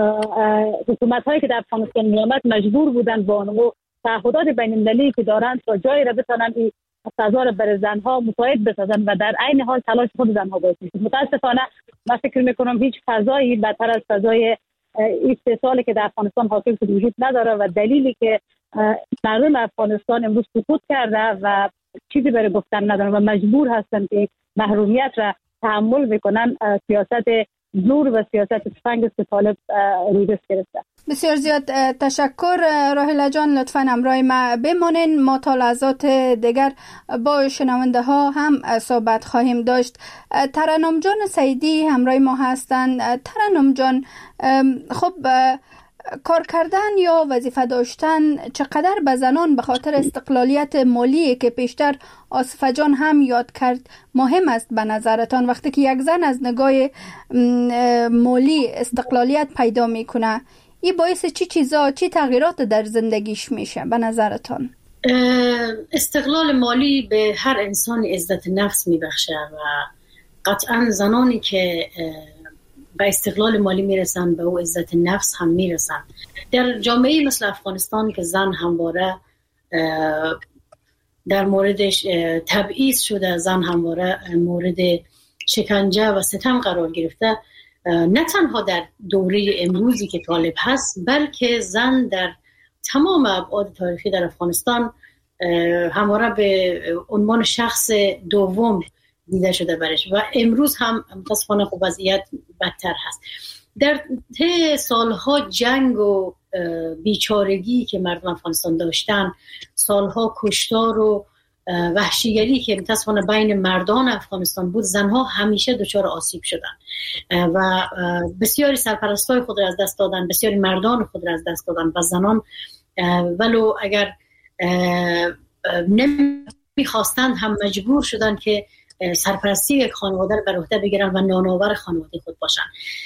حکومت هایی که در افغانستان میامد مجبور بودن با اونو تعهدات بین المللی که دارن تا جایی را بتونن این فضا را برای زنها مساعد بسازن و در عین حال تلاش خود زنها باعث میشه. متاسفانه من فکر میکنم هیچ فضایی بدتر از فضای این سه سالی که در افغانستان حاکم شده وجود نداره و دلیلی که مردم افغانستان امروز سقوط کرده و چیزی برای گفتن ندارن و مجبور هستن که محرومیت را تحمل بکنن، سیاست زور و سیاست تفنگ که طالب روی دست گرفته. بسیار زیاد تشکر راحله جان، لطفاً همراه ما بمانین، ما تا لحظات دیگر با شنونده ها هم صحبت خواهیم داشت. ترنم جان سعیدی همراه ما هستند. ترنم جان، خب کار کردن یا وظیفه داشتن چقدر به زنان به خاطر استقلالیت مالی که پیشتر آصفه جان هم یاد کرد مهم است به نظرتان؟ وقتی که یک زن از نگاه مالی استقلالیت پیدا میکنه، این باعث چی چیزا چی تغییرات در زندگیش میشه به نظرتان؟ استقلال مالی به هر انسان عزت نفس میبخشه و قطعا زنانی که به استقلال مالی میرسن، به او عزت نفس هم میرسن. در جامعه مثل افغانستان که زن همواره در موردش تبعیض شده، زن همواره مورد شکنجه و ستم قرار گرفته، نه تنها در دوره امروزی که طالب هست، بلکه زن در تمام ابعاد تاریخی در افغانستان همواره به عنوان شخص دوم دیده شده برش و امروز هم متاسفانه خب وضعیت بدتر هست. در طی سالها جنگ و بیچارگی که مردم افغانستان داشتن، سالها کشتار و وحشیگری که متاسفانه بین مردان افغانستان بود، زنها همیشه دچار آسیب شدن و بسیاری سرپرستای خود را از دست دادن، بسیاری مردان خود را از دست دادن و زنان ولو اگر نمیخواستند هم مجبور شدن که سرپرستی یک خانواده را بر عهده بگیرن و نانآور خانواده خود باشن.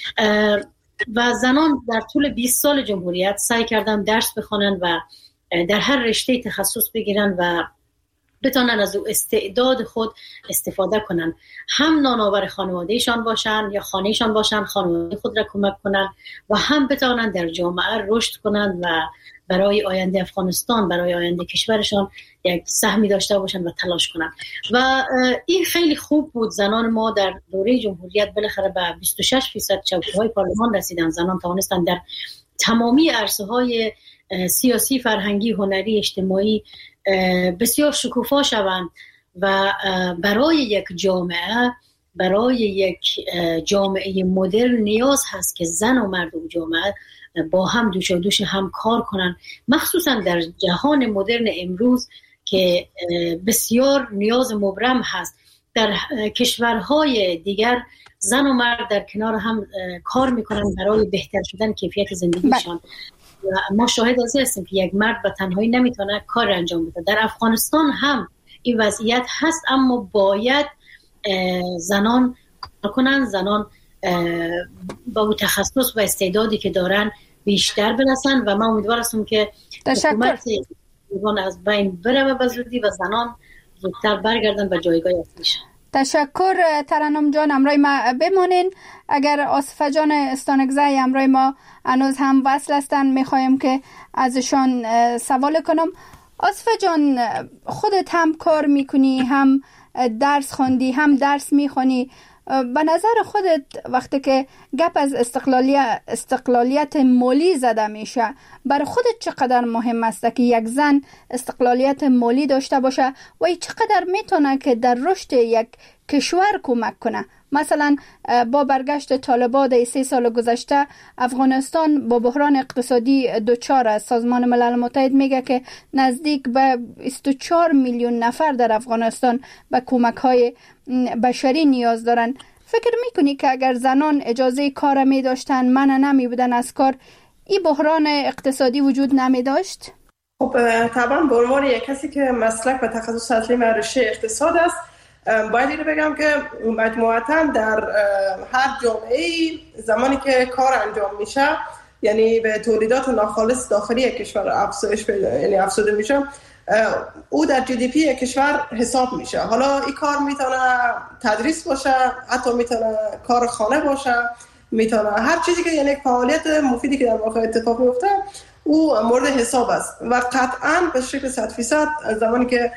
و زنان در طول بیست سال جمهوریت سعی کردن درس بخونن و در هر رشته تخصص بگیرن و بتونن از او استعداد خود استفاده کنن، هم نانآور خانوادهشان باشن یا خانهشان باشن، خانواده خود را کمک کنن و هم بتونن در جامعه رشد کنن و برای آینده افغانستان، برای آینده کشورشان یک سهمی داشته باشن و تلاش کنن. و این خیلی خوب بود. زنان ما در دوره جمهوریت بالاخره به بیست و شش درصد چوکی‌های پارلمان رسیدن. زنان توانستن در تمامی عرصه‌های سیاسی، فرهنگی، هنری، اجتماعی بسیار شکوفا شوند و برای یک جامعه برای یک جامعه مدرن نیاز هست که زن و مرد و جامعه با هم دوش و دوش هم کار کنن، مخصوصا در جهان مدرن امروز که بسیار نیاز مبرم هست. در کشورهای دیگر زن و مرد در کنار هم کار میکنن برای بهتر شدن کیفیت زندگیشان. ما شاهد از این هستیم که یک مرد به تنهایی نمیتونه کار انجام بده. در افغانستان هم این وضعیت هست، اما باید زنان کار کنن، زنان با اون تخصص و استعدادی که دارن بیشتر برسن و من امیدوار هستم که حکومت ایران از بین بره به زودی و زنان زودتر برگردن به جایگاه اصلیشون. تشکر ترنم جان، همراه ما بمانین. اگر آصفه جان استانکزی همراه ما هنوز هم وصل هستن، میخوایم که ازشان سوال کنم. آصفه جان، خودت هم کار میکنی، هم درس خوندی، هم درس میخونی. به نظر خودت وقتی که گپ از استقلالیت استقلالیت مالی زده میشه، برای خودت چقدر مهم است که یک زن استقلالیت مالی داشته باشه و چقدر میتونه که در رشد یک کشور کمک کنه؟ مثلا با برگشت طالبان در سه سال گذشته افغانستان با بحران اقتصادی دچار است. سازمان ملل متحد میگه که نزدیک به بیست و چهار میلیون نفر در افغانستان به کمک‌های بشری نیاز دارن. فکر میکنی که اگر زنان اجازه کار می داشتن، منع نمی بودن از کار، این بحران اقتصادی وجود نمی داشت؟ خب طبعا به عنوان یک کسی که مسلک و تخصص اصلی من رشته اقتصاد است، باید اینو بگم که مجموعاً در هر جامعه زمانی که کار انجام میشه، یعنی به تولیدات ناخالص داخلی کشور افزایش پیدا، یعنی افزوده میشه، او در جی دی پی کشور حساب میشه. حالا این کار میتونه تدریس باشه، حتی میتونه کار خانه باشه، میتونه هر چیزی که یعنی فعالیت مفیدی که در واقع اتفاق میفته او مورد حساب است و قطعاً به شکل صد فیصد زمانی که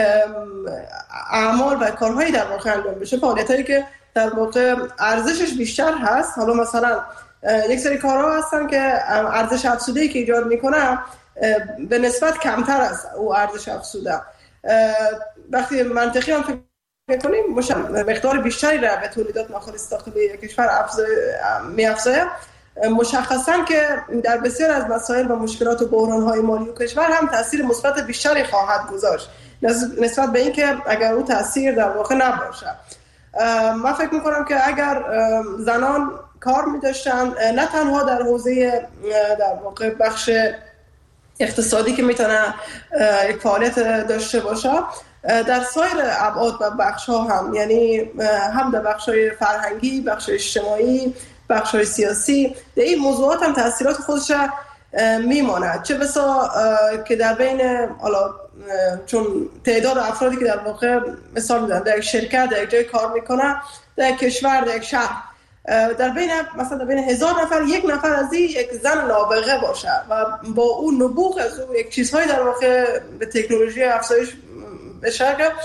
اعمال و کارهایی در واقع انجام بشه، فعالیتایی که در واقع ارزشش بیشتر هست. حالا مثلا یک سری کارها هستن که ارزش افزوده‌ای که ایجاد میکنه به نسبت کمتر از او ارزش افزوده. وقتی منطقی هم فکر میکنیم مقدار بیشتری را به تولیدات ناخالص داخلی کشور می‌افزاید، مشخصاً که در بسیار از مسائل و مشکلات و بحران‌های مالی کشور هم تاثیر مثبت بیشتری خواهد گذاشت نسبت به اینکه اگر او تاثیر در واقع نباشه. من فکر میکنم که اگر زنان کار می‌داشتن، نه تنها در حوزه در واقع بخش اقتصادی که میتونه یک فعالیت داشته باشه، در سایر ابعاد و بخش‌ها هم، یعنی هم در بخش‌های فرهنگی، بخش اجتماعی، بخش‌های سیاسی، در این موضوعات هم تاثیرات خودش میماند. چه بسا که در بین حالا چون تعداد افرادی که در واقع مثال میزنم در یک شرکت، در یک جای کار میکنه، در یک کشور، در یک شهر، در بین مثلا در بین هزار نفر یک نفر از این یک زن نابغه باشه و با اون نبوغ از اون یک چیزهای در واقع به تکنولوژی افزایش بشه که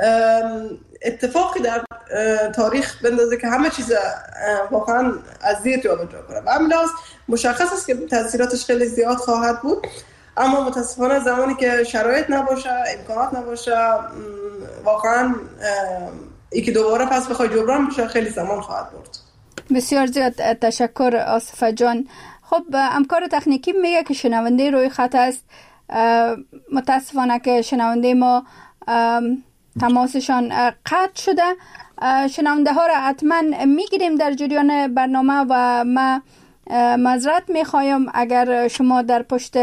اتفاقی در تاریخ بندازه که همه چیز واقعا از زیر جابجا کنه. و همین مشخص است که تاثیراتش خیلی زیاد خواهد بود، اما متاسفانه زمانی که شرایط نباشه، امکانات نباشه، واقعا ای که دوباره پس بخوای جبران بشه خیلی زمان خواهد برد. بسیار زیاد تشکر آصفه جان. خب همکار تکنیکی میگه که شنونده روی خط است. متاسفانه که شنونده ما تماسشان قطع شده. شنونده ها را حتما میگیریم در جریان برنامه و ما معذرت میخوایم اگر شما در پشت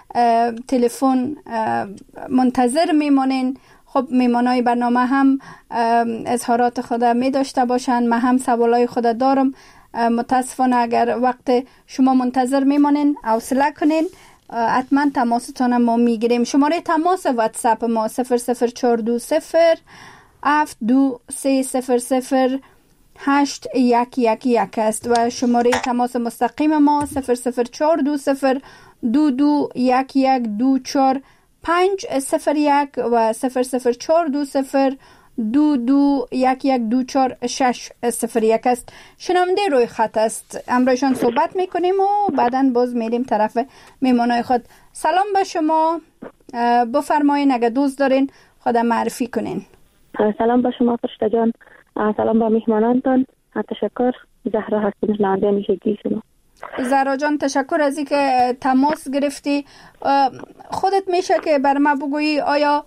تلفن منتظر میمانین. خب میمانای برنامه هم اظهارات خود می داشته باشن، من هم سوالای خود دارم. متاسفانه اگر وقت شما منتظر میمانین حوصله کنین، حتما تماستان ما میگیریم. شماره تماس واتساپ ما صفر صفر چهار دو صفر هفت دو سه صفر صفر هشت یک یک یک است و شماره تماس مستقیم ما صفر صفر چهار دو صفر دو دو یک یک دو چهار پنج صفر یک و صفر صفر چهار دو صفر دو دو یک یک دو چهار شش صفر یک است. شنونده روی خط است، امروزشان صحبت میکنیم و بعداً باز میریم طرف میمانای خود. سلام به شما، بفرمایین اگه دوست دارین خود معرفی کنین. سلام به شما فرشته جان، سلام به میهمانانتان، تشکر. زهرا هستم، شنونده میشگی شما. زهرا جان تشکر از اینکه تماس گرفتی. خودت میشه که بر ما بگویی آیا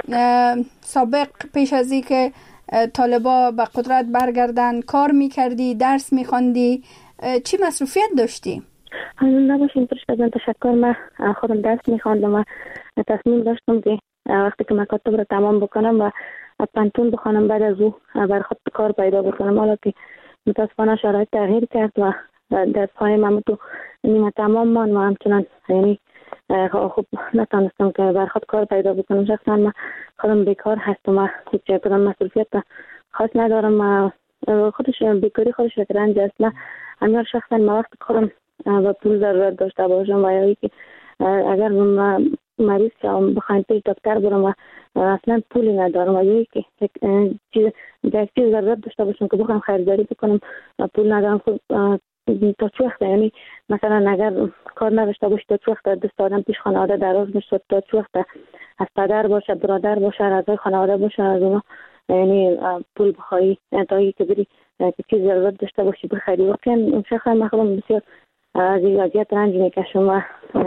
سابق پیش از اینکه طالبا به قدرت برگردن کار میکردی، درس میخواندی، چی مصروفیت داشتی؟ نباشین فرشته جان، تشکر. من خودم درس میخواندم و تصمیم داشتم که وقتی که مکاتب را تمام بکنم و پانتون بخوانم بعد از او بر خود کار پیدا بکنم، حالا که متاسفانه شرایط تغییر کرد و درس های من تو نیمه تمام ماند و همچنان یعنی خوب نتونستم که بر خود کار پیدا بکنم. شخصا من خودم بیکار هستم و هیچ کدام مسئولیت خاص ندارم. خودش بیکاری خودش رنج است. من همین شخصا من وقت خودم و پول ضرورت داشته باشم و یا که اگر من مریض شم بخوایم پیش دکتر برم و اصلا پولی ندارم و یا که یک چیز ضرورت داشته باشم که بخوایم خریداری بکنم و پول ندارم، خب تا چه وقت یعنی مثلا اگر کار نداشته باشی تا چه وقت دست آدم پیش خانواده دراز میشه، تا چه وقت از پدر باشه، برادر باشه، اعضای خانواده باشه از اونا یعنی پول بخوایی تا اینکه که بری که چیز ضرورت داشته باشی بخری. واقعا اون شخصا من خودم بسیار از این وضعیت رنج میکشم و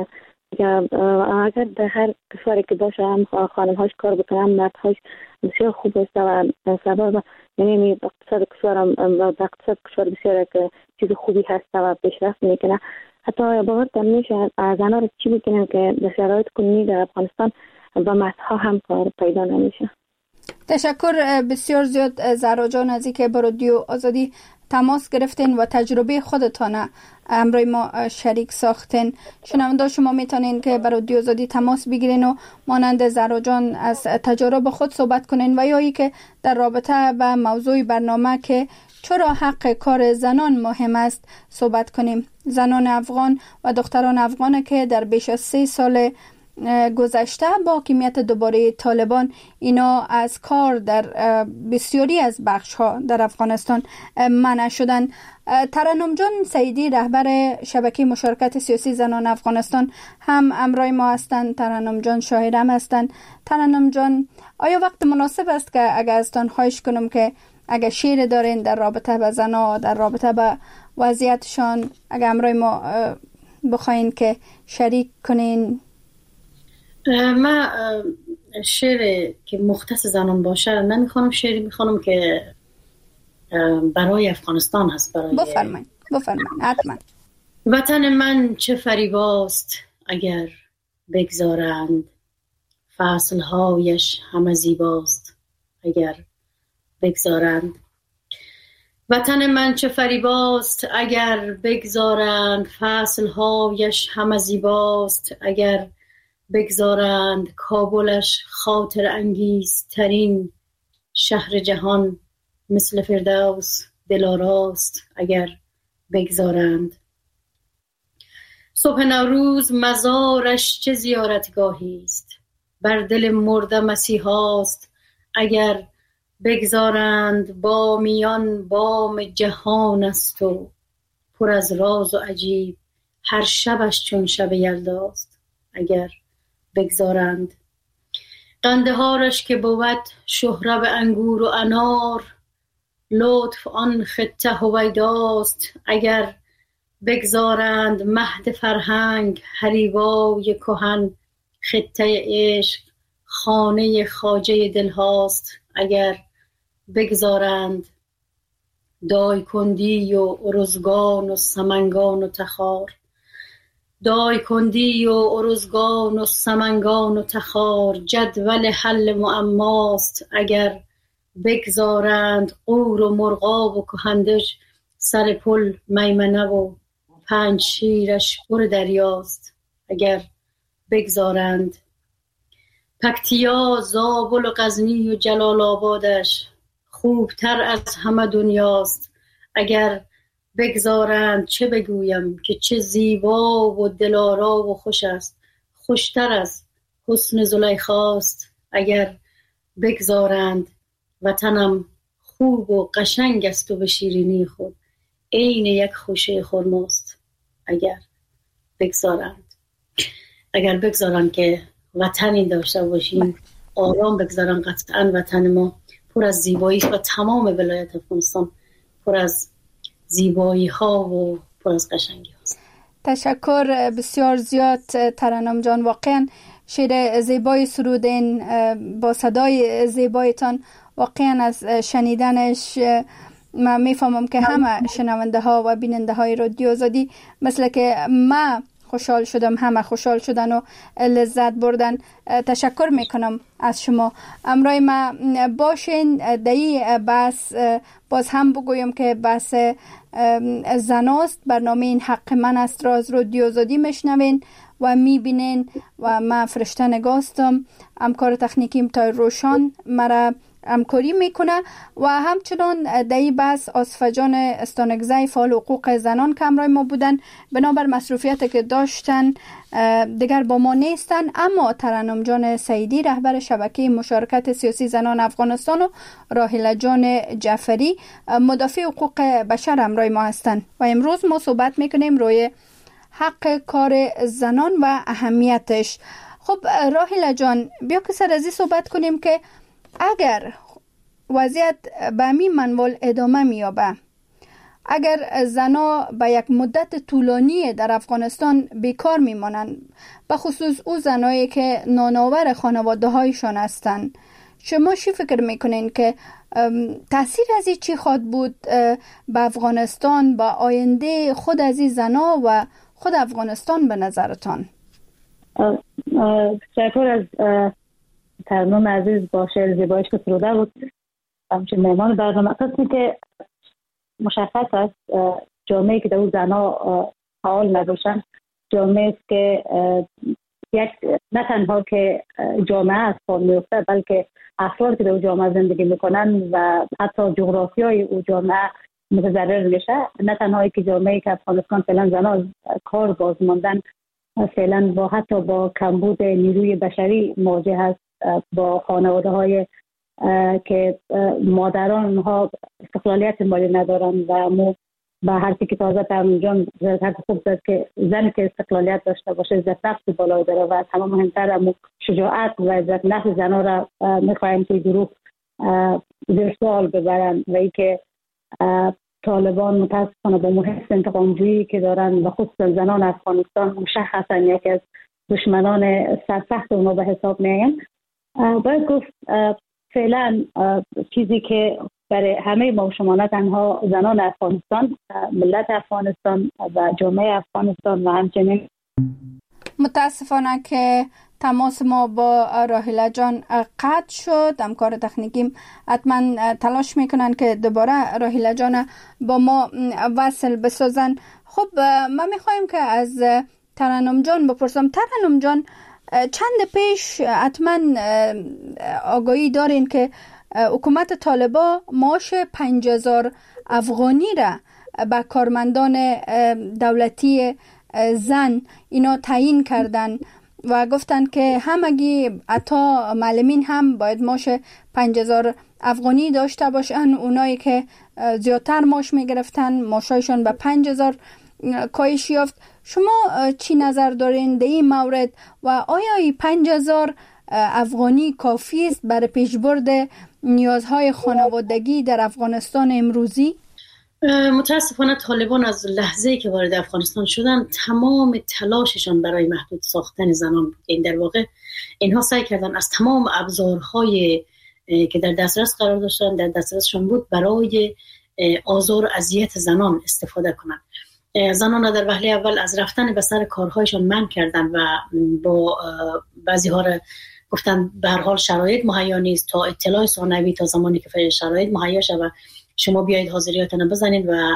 اگر در هر کشوری که باشه هم خانم هاش کار بکنم هم مرد هاش بسیار خوب است و سبب یعنی اقتصاد کشور هم اقتصاد کشور بسیار که چیز خوبی هست و پیشرفت میکنه. حتی باورتان میشه زنها رو چی میکنن که در شرایط کنونی در افغانستان و مردها هم کار پیدا نمیشه. تشکر بسیار زیاد زهرا جان از اینکه با رادیو آزادی تماس گرفتین و تجربه خودتان همراه ما شریک ساختین. شنونده شما میتونین که با رادیو آزادی تماس بگیرین و مانند زهرا جان از تجربه خود صحبت کنین و یا ای که در رابطه با موضوع برنامه که چرا حق کار زنان مهم است صحبت کنیم. زنان افغان و دختران افغان که در بیش از سه سال گذشته با حاکمیت دوباره طالبان اینا از کار در بسیاری از بخش ها در افغانستان منع شدن. ترنم جان سعیدی رهبر شبکه مشارکت سیاسی زنان افغانستان هم امرای ما هستند. ترنم جان شاهرم هستند. ترنم جان آیا وقت مناسب است که اگر ازتان خواهش کنم که اگر شعر دارین در رابطه با زنان، در رابطه با وضعیتشان، اگر امرای ما بخواین که شریک کنین؟ من شعر که مختص زنان باشه نمیخوانم، شعری میخوانم که برای افغانستان هست. برای بفرمایید بفرمایید حتما. وطن من چه فریباست اگر بگذارند، فصلهایش همه زیباست اگر بگذارند. وطن من چه فریباست اگر بگذارند، فصلهایش همه زیباست اگر بگذارند. کابلش خاطر انگیز ترین شهر جهان، مثل فردوس دلاراست اگر بگذارند. صبح نوروز مزارش چه زیارتگاهی است، بر دل مرده مسیحاست اگر بگذارند. با میان بام جهان است و پر از راز و عجیب، هر شبش چون شب یلداست اگر بگذارند. قندهارش که بود شهره به انگور و انار، لطف آن خطه هویداست اگر بگذارند. مهد فرهنگ هریوای کهن، خطه عشق خانه خواجه دلهاست اگر بگذارند. دای کندی و ارزگان و سمنگان و تخار، دای کندی و ارزگان و سمنگان و تخار، جدول حل معماست اگر بگذارند. قور و مرغاب و کهندج سر پل میمنه و پنج شیرش پر دریاست اگر بگذارند. پکتیا، زابل و غزنی و جلال آبادش خوبتر از همه دنیاست اگر بگذارند. چه بگویم که چه زیبا و دلارا و خوش است، خوشتر از حسن زلیخاست اگر بگذارند. وطنم خوب و قشنگ است و به شیرینی خود عین یک خوشه خرماست اگر بگذارند. اگر بگذارند که وطنی داشته باشیم، آرام بگذارن، قطعا وطن ما پر از زیبایی و تمام ولایت افغانستان پر از زیبایی ها و پر از قشنگی هست. تشکر بسیار زیاد ترنم جان، واقعا شعر زیبای سرودین با صدای زیبایتان، واقعا از شنیدنش من میفهمم که همه شنونده ها و بیننده های رادیو آزادی مثل که ما خوشحال شدم، همه خوشحال شدن و لذت بردن. تشکر میکنم از شما. امروز ما باشین در این بحث باز هم بگویم که بحث زناست. برنامه این حق من است را از رادیو آزادی میشنوین و میبینین و من فرشته نگاستم. همکار تکنیکیم تا روشان مرا همکاری میکنه و همچنان در این بحث آصفه جان استانگزی فعال حقوق زنان که همراه ما بودن، بنابر مصروفیت که داشتن دیگر با ما نیستن، اما ترنم جان سعیدی رهبر شبکه مشارکت سیاسی زنان افغانستان و راحله جان جعفری مدافع حقوق بشر همراه ما هستند و امروز ما صحبت میکنیم روی حق کار زنان و اهمیتش. خب راحله جان، بیا که سر از این صحبت کنیم که اگر وضعیت به همین منوال ادامه میابه، اگر زنا به یک مدت طولانی در افغانستان بیکار میمانند، به خصوص او زنایی که نانآور خانواده هایشان هستند، شما چی فکر میکنین که تاثیر از این چی خواهد بود به افغانستان، به آینده خود از این زنا و خود افغانستان به نظرتان؟ تشکر از ترنم عزیز با شعر زیبایش که سروده بود. همچنین مهمان برنامه قسمی که مشخص است جامعه که در اون زنا فعال نباشند جامعه است که یک نه تنها که جامعه از پا میفته، بلکه افراد که در اون جامعه زندگی میکنن و حتی جغرافیای اون جامعه متضرر میشه. نه تنها که جامعه که افغانستان فعلا زنا کار باز ماندن، فعلا با حتی با کمبود نیروی بشری مواجه هست، با خانواده های که مادران اونها استقلالیت مالی ندارن و مو به حرفی که تازه ترنم جان حرف خوب زد که زنی که استقلالیت داشته باشه عزت نفس بالایی داره و تمام مهمتر شجاعت و عزت نفس زنها را میخوایم که گروه زیر سوال ببرن و ای که طالبان متاسفانه با محیط انتقامجویی که دارن و خصوصا زنان افغانستان مشخصا یکی از دشمنان سرسخت اونا به حساب میاین. باید گفت فعلا چیزی که برای همه ما شما نه تنها زنان افغانستان، ملت افغانستان و جامعه افغانستان و همچنین متاسفانه که تماس ما با راحله جان قطع شد. همکار تکنیکیم حتما تلاش میکنن که دوباره راحله جان با ما وصل بسازن. خب ما میخوایم که از ترنم جان بپرسم. ترنم جان، چند پیش حتما آگاهی دارین که حکومت طالبان معاش پنج هزار افغانی را به کارمندان دولتی زن اینا تعیین کردن و گفتن که همگی حتی معلمین هم باید معاش پنج هزار افغانی داشته باشن. اونایی که زیادتر معاش میگرفتن معاششون به پنج هزار کاهش یافت. شما چی نظر دارین در این مورد و آیا این پنج هزار افغانی کافی است برای پیشبرد نیازهای خانوادگی در افغانستان امروزی؟ متاسفانه طالبان از لحظه‌ای که وارد افغانستان شدن تمام تلاششان برای محدود ساختن زنان بود. این در واقع اینها سعی کردن از تمام ابزارهای که در دسترس قرار داشتن در دسترسشون بود برای آزار و اذیت زنان استفاده کنند. زنان در وهله اول از رفتن به سر کارهایشان منع کردن و با بعضی ها را گفتن به هر حال شرایط مهیا نیست تا اطلاع ثانوی تا زمانی که شرایط مهیا شود شما بیایید حاضریاتون بزنید و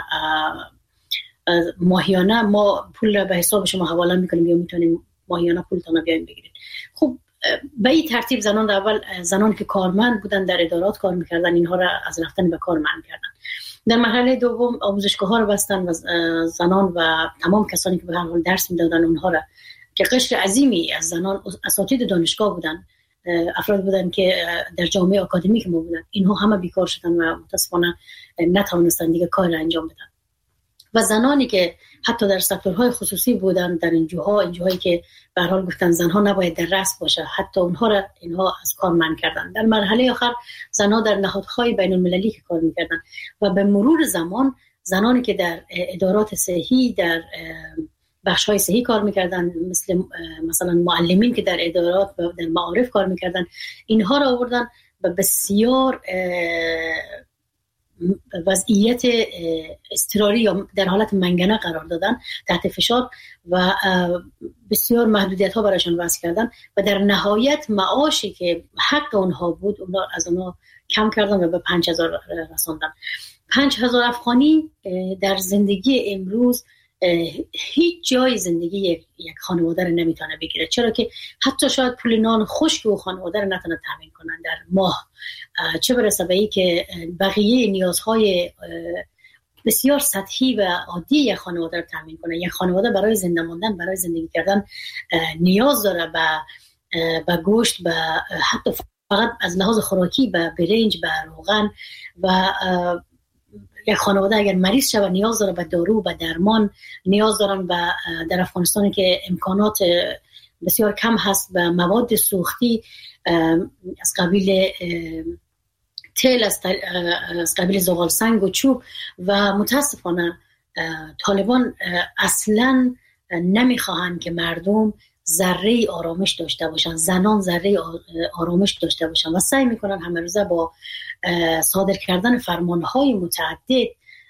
ماهیانه ما پول را به حساب شما حواله میکنیم یا میتونیم ماهیانه پولتون بیاین بگیرید. خب به این ترتیب زنان را اول زنان که کارمند بودن در ادارات کار میکردن اینها را از رفتن به کار منع کردن. در مرحله دوم آموزشگاه ها رو بستن و زنان و تمام کسانی که به هر حال درس میدادن اونها را که قشر عظیمی از زنان اساتید دانشگاه بودن، افراد بودن که در جامعه آکادمیک ما بودن، اینها همه بیکار شدن و متاسفانه نتوانستن دیگه کار انجام بدن. و زنانی که حتی در سکتورهای خصوصی بودن در این جاها این جاهایی که به هر حال گفتن زنها نباید در رأس باشه، حتی اونها را اینها از کار منع کردن. در مرحله آخر زنها در نهادهای بین المللی که کار میکردن و به مرور زمان زنانی که در ادارات صحی در بخش‌های صحی کار میکردن مثل مثلا معلمین که در ادارات و در معارف کار میکردن اینها را آوردن و بسیار وضعیت اضطراری یا در حالت منگنه قرار دادن، تحت فشار و بسیار محدودیت ها برایشان وضع کردن و در نهایت معاشی که حق اونها بود اونها از اونها کم کردن و به پنج هزار رساندن. پنج هزار افغانی در زندگی امروز هیچ جای زندگی یک, یک خانواده رو نمیتونه بگیره، چرا که حتی شاید پول نان خشک و خانواده رو نتونه تامین کنن در ماه، چه برسه به این که بقیه نیازهای بسیار سطحی و عادی یک خانواده رو تامین کنه. یک خانواده برای زنده ماندن، برای زندگی کردن نیاز داره به به گوشت، به حتی فقط از لحاظ خوراکی به برنج، به روغن و یک خانواده اگر مریض شود نیاز داره به دارو، به درمان، نیاز دارن به در افغانستان که امکانات بسیار کم هست به مواد سوختی از قبیل تیل، از قبیل زغال سنگ و چوب و متاسفانه طالبان اصلا نمیخواهند که مردم ذره آرامش داشته باشن، زنان ذره آرامش داشته باشن و سعی میکنن همه روزه با صادر کردن فرمانهای متعدد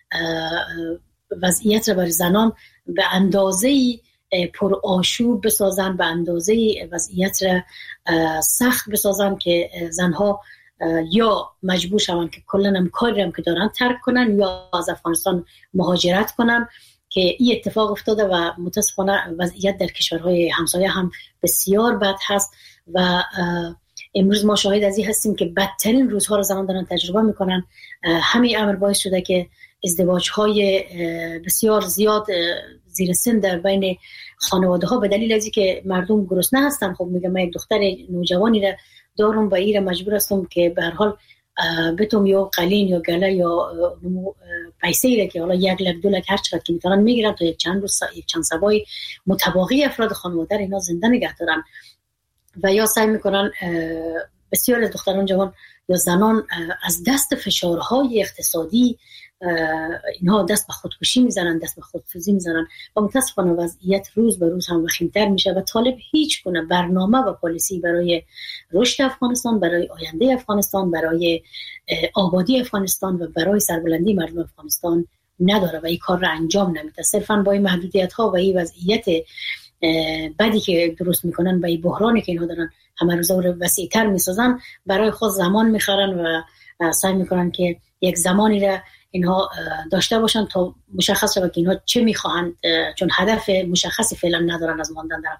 وضعیت را برای زنان به اندازه‌ای پر آشوب بسازن، به اندازه‌ای وضعیت را سخت بسازن که زنها یا مجبور شوند که کلا هم کاری هم که دارن ترک کنن یا از افغانستان مهاجرت کنن، که این اتفاق افتاده و متاسفانه وضعیت در کشورهای همسایه هم بسیار بد هست و امروز ما شاهد از این هستیم که بدترین روزها را زنان دارن تجربه میکنن. همین امر باعث شده که ازدواج‌های بسیار زیاد زیر سن در بین خانواده ها به دلیل از اینکه مردم گرسنه هستن. خب میگم من یک دختر نوجوانی را دارم و این را مجبور هستم که به هر حال بتوم یا قلین یا گله یا پیسه ای که حالا یک لک دو لک هر چقدر که میتونن میگیرن تا یک چند روز یک چند سبای متباقی افراد خانواده اینا زنده نگه دارن و یا سعی میکنن بسیار از دختران جوان یا زنان از دست فشارهای اقتصادی اینها دست به خودکشی میزنن، دست به خودسوزی میزنن و متاسفانه وضعیت روز به روز هم وخیمتر میشه و طالب هیچ گونه برنامه و پالیسی برای رشد افغانستان، برای آینده افغانستان، برای آبادی افغانستان و برای سربلندی مردم افغانستان نداره و این کار را انجام نمیده. صرفا با این محدودیت ها و این وضعیت بعدی که درست میکنن و این بحرانی که اینها دارن همه روزا رو وسیع‌تر میسازن، برای خود زمان میخرن و سعی میکنن که یک زمانی را اینها داشته باشن تا مشخص شود که اینها چه میخواهند، چون هدف مشخصی فعلا ندارن از ماندن در.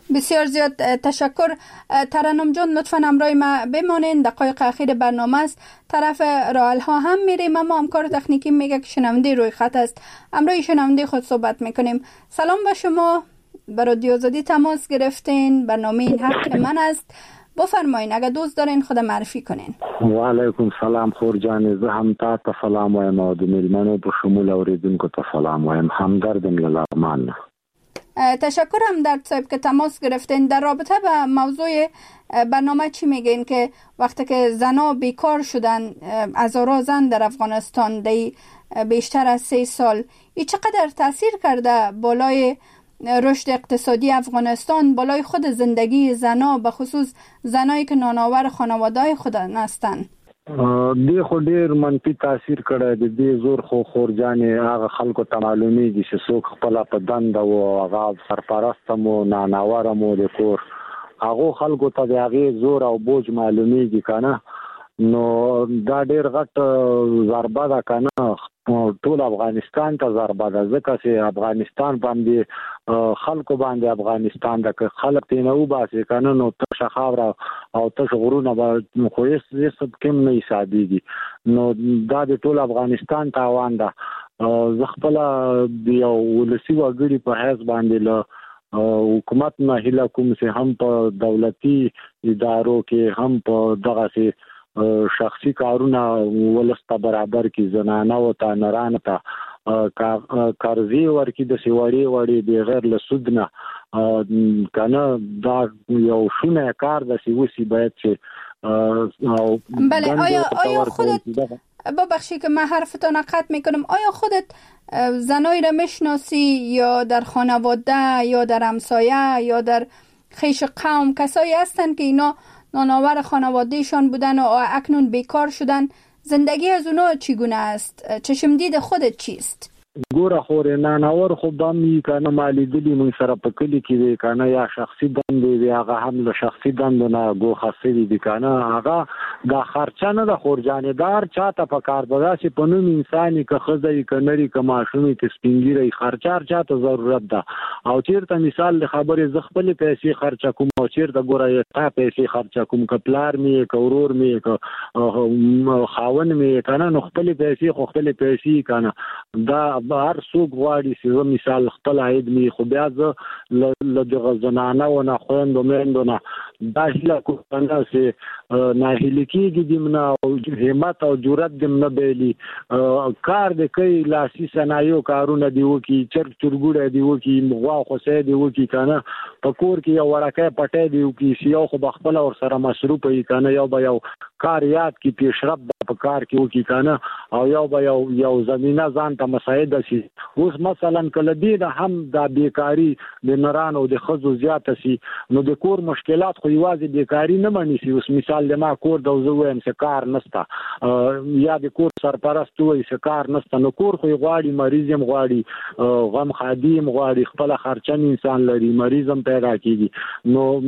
بسیار زیاد تشکر. ترنم جان لطفا همراه ما بمانین، دقایق اخیر برنامه است. طرف راهل ها هم میریم، اما همکار تکنیکی میگه که شنونده روی خط است. همراه شنونده خود صحبت میکنیم. سلام به شما، به رادیو آزادی تماس گرفتین، برنامه این حق من است. بفرمایین، اگه دوست دارین خود معرفی کنین. و علیکم سلام خور جان، زه هم تا ته سلام وایم او د میلمنو په شمول اوریدونکو ته سلام وایم. همدردم له لغمان. تشکر همدرد صاحب که تماس گرفتین. در رابطه به موضوع برنامه چی میگین که وقتی که زنا بیکار شدن، هزاران زن در افغانستان دی بیشتر از سه سال، این چقدر تاثیر کرده بالای رشد اقتصادی افغانستان، بالای خود زندگی زنا، به خصوص زنایی که نانآور خانواده‌های خود هستند؟ دی خو ډیر منفي تاثیر کړی دی. دی زور خو خورجانې هغه خلکو ته معلومیږي چې څوک خپله په دنده و، هغه سرپرسته مو، ناناوره مو د کور، هغو خلکو ته د هغې زور او بوج معلومیږي که نه. نو دا ډیر غټ ضربه ده که نه، ټول افغانستان ته ضربه ده، ځکه چې افغانستان باندې خلکو باندې افغانستان ده، که خلک ترې نه وباسي که نه، نو تشه خاوره او تش غرونه به خو هېڅ کې هم نه حسابېږي. نو دا د ټول افغانستان تاوان ده. زه خپله د یو ولسي وګړي په حیث باندې له حکومت نه هیله کوم چې هم په دولتي ادارو کې هم په دغسې شخصي کارونه ولس ته برابر کړي، زنانهو ته، نرانو ته قرضې ورکړي داسې وړې وړې بغیر له سود نه که نه. دا یو شونی کار داسې وسي باید چې بله. آیا آیا خودت، ببخشی که من حرفتان قطع میکنم، آیا خودت زنایی را میشناسی یا در خانواده یا در همسایه یا در خیش قوم کسایی هستن که اینا نانآور خانوادهشان بودن و اکنون بیکار شدن؟ زندگی از اونا چگونه است؟ چشم دید خودت چیست؟ ګوره خورې ناناور خو به هم که نه ما لیدلي موږ سره په کلي کې دی که نه، یا شخصي دندې وي، هغه هم له شخصي دندو نه ګوښه سوي دي که نه. هغه دا خرچه نه ده خورجانې، دا هر چا ته پکار ده، داسې په نوم انسان یي که ښځه یي که نر یي که ماشوم یي که سپین ږیری یي، خرچه هر چا ته ضرورت ده. او چېرته مثال د خبرې زه خپلې پیسې خرچه کوم او چېرته ګوره تا پیسې خرچه کوم، که پلار مې یې که ورور مې یې که خاوند مې یې که نه، نو خپلې پیسې خو خپلې پیسې یي که نه. دا هر څوک غواړي چې زه مثال خپل عاید مې، خو بیا زه له دغه زنانهو نه، خویندو میندو نه دا هیله کوم نه چې ناهیلي کېږي دې نه، او همت او جرأت دې نه بایلي. کار دې کوي، لاسي صنایعو کارونه دې وکړي، چرګ چرګوړی دې وکړي، غوا خوسی دې وکړي که نه، په کور کې یو وړکی پټی دې وکړي چې یو خو به خپله ورسره مصروفه وي که نه، یو به یو کار یاد کړي، پیشرفت به په کار کې وکړي که نه، او یو به یو یو زمینه ځان ته مساعده شي. اوس مثلا که له دې نه هم دا بیکاري د نرانو او د ښځو زیاته شي، نو د کور مشکلات خو یوازې بیکاري نه منیسي. اوس مثال د ما کور د زه وایم چې کار نشته، یا د کور سرپرست وایي چې کار نشته، نو کور خو یې غواړي، مریض هم غواړي، غم خادي هم غواړي، خپله خرچن انسان لري، مریض هم پیدا کېږي. نو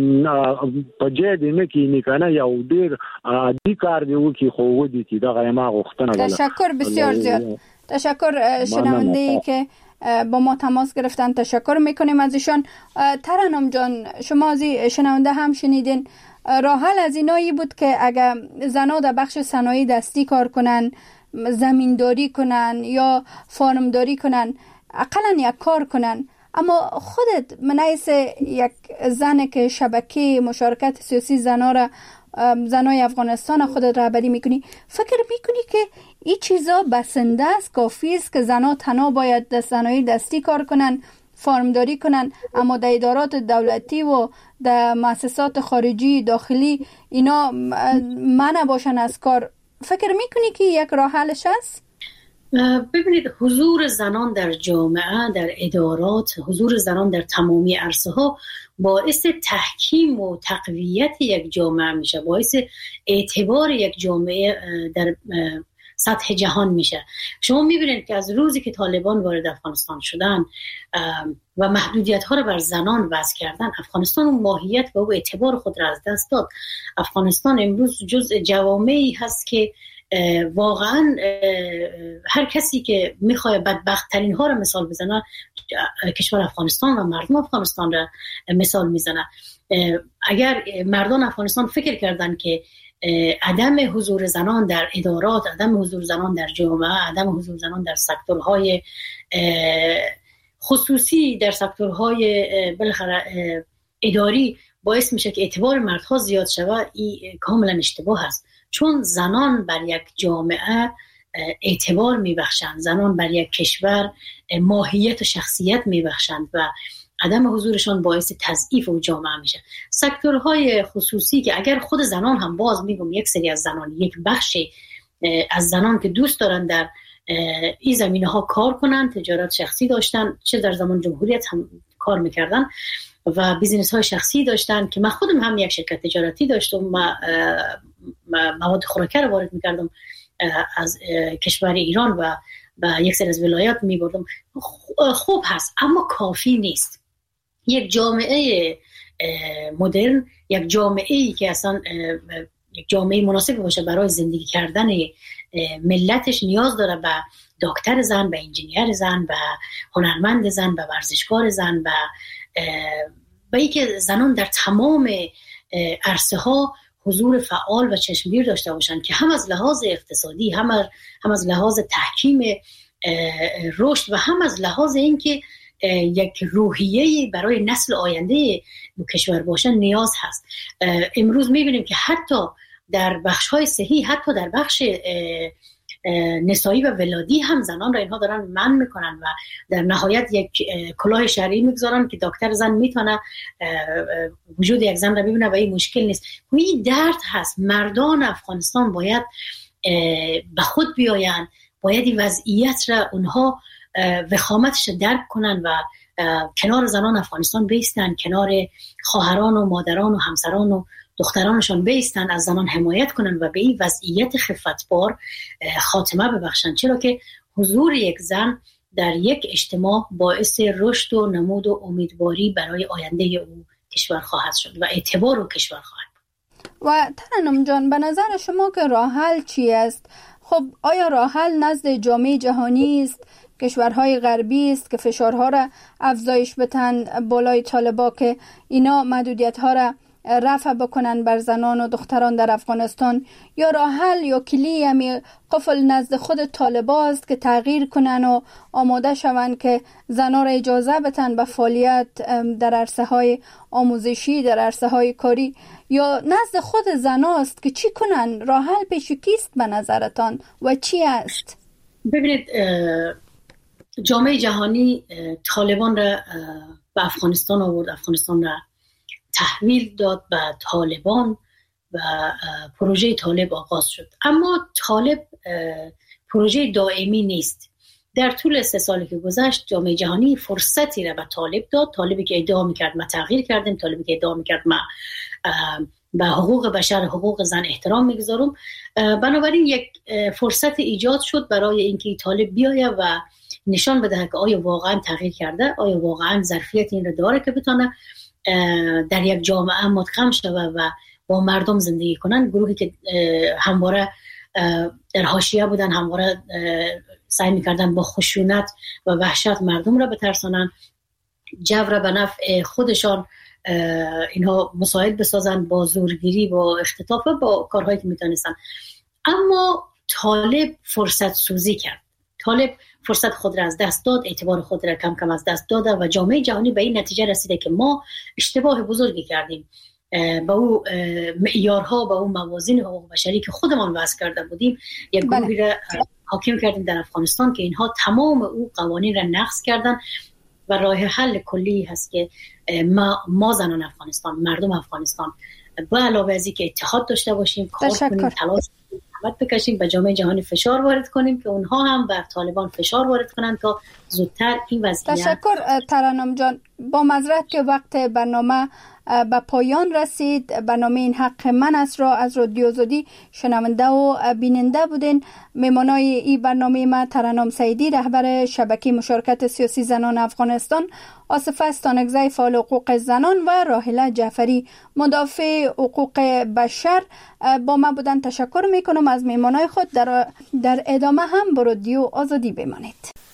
په جای دې نه کښېني که نه، یو ډېر عادي کار دې وکړي خو ودې کړي. دغه یما غوښتنه ده. تشکر بسیار زیاد. تشکر شنونده‌ای که با ما تماس گرفتن، تشکر میکنیم از ایشان. ترنم جان، شما از شنونده هم شنیدین، راه حل از اینایی بود که اگر زنها در بخش صنایع دستی کار کنن، زمینداری کنن یا فارمداری کنن، اقلا یک کار کنن. اما خودت من حیث یک زن که شبکه مشارکت سیاسی زنها را، زنای افغانستان خودت رهبری میکنی، فکر میکنی که این چیزا بسنده است، کافی است که زنها تنها باید در صنایع دستی کار کنن، فارمداری کنن، اما در ادارات دولتی و در مؤسسات خارجی داخلی اینا منع باشن از کار؟ فکر میکنی که یک راه حلش است؟ ببینید، حضور زنان در جامعه، در ادارات، حضور زنان در تمامی عرصه ها باعث تحکیم و تقویت یک جامعه میشه، باعث اعتبار یک جامعه در سطح جهان میشه. شما میبینید که از روزی که طالبان وارد افغانستان شدن و محدودیت ها را بر زنان وضع کردن، افغانستان و ماهیت و اعتبار خود را از دست داد. افغانستان امروز جزء جوامعی هست که واقعا هر کسی که میخواد بدبخت ترین ها رو مثال بزنه کشور افغانستان و مردم افغانستان رو مثال میزنه. اگر مردم افغانستان فکر کردن که عدم حضور زنان در ادارات، عدم حضور زنان در جامعه، عدم حضور زنان در سکتورهای خصوصی، در سکتورهای بالاخره اداری باعث میشه که اعتبار مردها زیاد شود، این کاملا اشتباه است. چون زنان بر یک جامعه اعتبار میبخشند، زنان بر یک کشور ماهیت و شخصیت میبخشند و عدم حضورشان باعث تضعیف و جامعه میشه. سکتورهای خصوصی که اگر خود زنان هم، باز میگم یک سری از زنان، یک بخش از زنان که دوست دارن در این زمینه ها کار کنن، تجارت شخصی داشتن، چه در زمان جمهوریت هم کار میکردن و بیزینس های شخصی داشتن که من خودم هم یک شرکت تجارتی داشتم، ما مواد خوراکی رو وارد میکردم از کشور ایران و و یک سری از ولایات میبردم. خوب هست اما کافی نیست. یک جامعه مدرن، یک جامعه‌ای که اصلا یک جامعه مناسب باشه برای زندگی کردن ملتش، نیاز داره به دکتر زن، به انجینیر زن، به هنرمند زن، به ورزشکار زن، به به اینکه زنان در تمام عرصه ها حضور فعال و چشمگیر داشته باشند که هم از لحاظ اقتصادی، هم از هم از لحاظ تحکیم رشد و هم از لحاظ اینکه یک روحیه برای نسل آینده کشور باشن نیاز هست. امروز میبینیم که حتی در بخش‌های صحی، حتی در بخش نسایی و ولادی هم زنان را اینها دارن منع میکنن و در نهایت یک کلاه شرعی میگذارن که دکتر زن میتونه وجود یک زن را ببینه و این مشکل نیست. این درد هست. مردان افغانستان باید به خود بیاین، باید این وضعیت را اونها وخامتش درک کنن و کنار زنان افغانستان بیستن، کنار خواهران و مادران و همسران و دخترانشان بیستن، از زنان حمایت کنن و به این وضعیت خفتبار خاتمه ببخشن، چرا که حضور یک زن در یک اجتماع باعث رشد و نمود و امیدواری برای آینده او کشور خواهد شد و اعتبار او کشور خواهد بود. و ترنم جان، به نظر شما که راه حل چی است؟ خب آیا راه حل نزد جامعه جهانی است، کشورهای غربی است که فشارها را افزایش بدن بالای طالبا که اینا محدودیت‌ها را رفع بکنن بر زنان و دختران در افغانستان، یا راه حل یا کلی همی قفل نزد خود طالبا است که تغییر کنن و آماده شوند که زنان را اجازه بدن به فعالیت در عرصه های آموزشی، در عرصه های کاری، یا نزد خود زنان است که چی کنن؟ راه حل پیش کیست به نظرتان و چی است؟ ببینید، جامعه جهانی طالبان را به افغانستان آورد، افغانستان را تحویل داد به طالبان و پروژه طالب آغاز شد. اما طالب پروژه دائمی نیست. در طول سه سالی که گذشت جامعه جهانی فرصتی را به طالب داد، طالبی که ادعا میکرد ما تغییر کردیم، طالبی که ادعا میکرد ما به حقوق بشر، حقوق زن احترام میگذارم. بنابراین یک فرصت ایجاد شد برای اینکه طالب بیاید و نشان بده که آیا واقعا تغییر کرده، آیا واقعا ظرفیت این را داره که بتونه در یک جامعه مدغم شود و با مردم زندگی کنن. گروهی که همواره در حاشیه بودن، همواره سعی میکردن با خشونت و وحشت مردم را بترسانن، جو را به نفع خودشان اینها مساعد بسازن با زورگیری، با اختطاف و با کارهایی که میتونستن. اما طالب فرصت سوزی کرد. طالب فرصت خود را از دست داد، اعتبار خود را کم کم از دست داده و جامعه جهانی به این نتیجه رسیده که ما اشتباه بزرگی کردیم. با او معیارها، با او موازین حقوق بشری که خودمان وضع کرده بودیم، یک گروهی را حاکم کردیم در افغانستان که اینها تمام او قوانین را نقض کردن و راه حل کلی هست که ما, ما زنان افغانستان، مردم افغانستان با علاوه از اینکه اتحاد داشته باشیم، کار کنیم، تلاش زحمت بکشیم، به جامعه جهانی فشار وارد کنیم که اونها هم بر طالبان فشار وارد کنن تا زودتر این وضعیت. تشکر ترنم جان. با معذرت که وقت برنامه به پایان رسید. برنامه این حق من است را از رادیو آزادی شنونده و بیننده بودین. میمانای این برنامه ما ترنم سیدی، رهبر شبکه مشارکت سیاسی زنان افغانستان، آصفه استانکزی، فعال حقوق زنان و راحله جعفری، مدافع حقوق بشر با ما بودن. تشکر میکنم از میمانای خود. در, در ادامه هم با رادیو آزادی بمانید.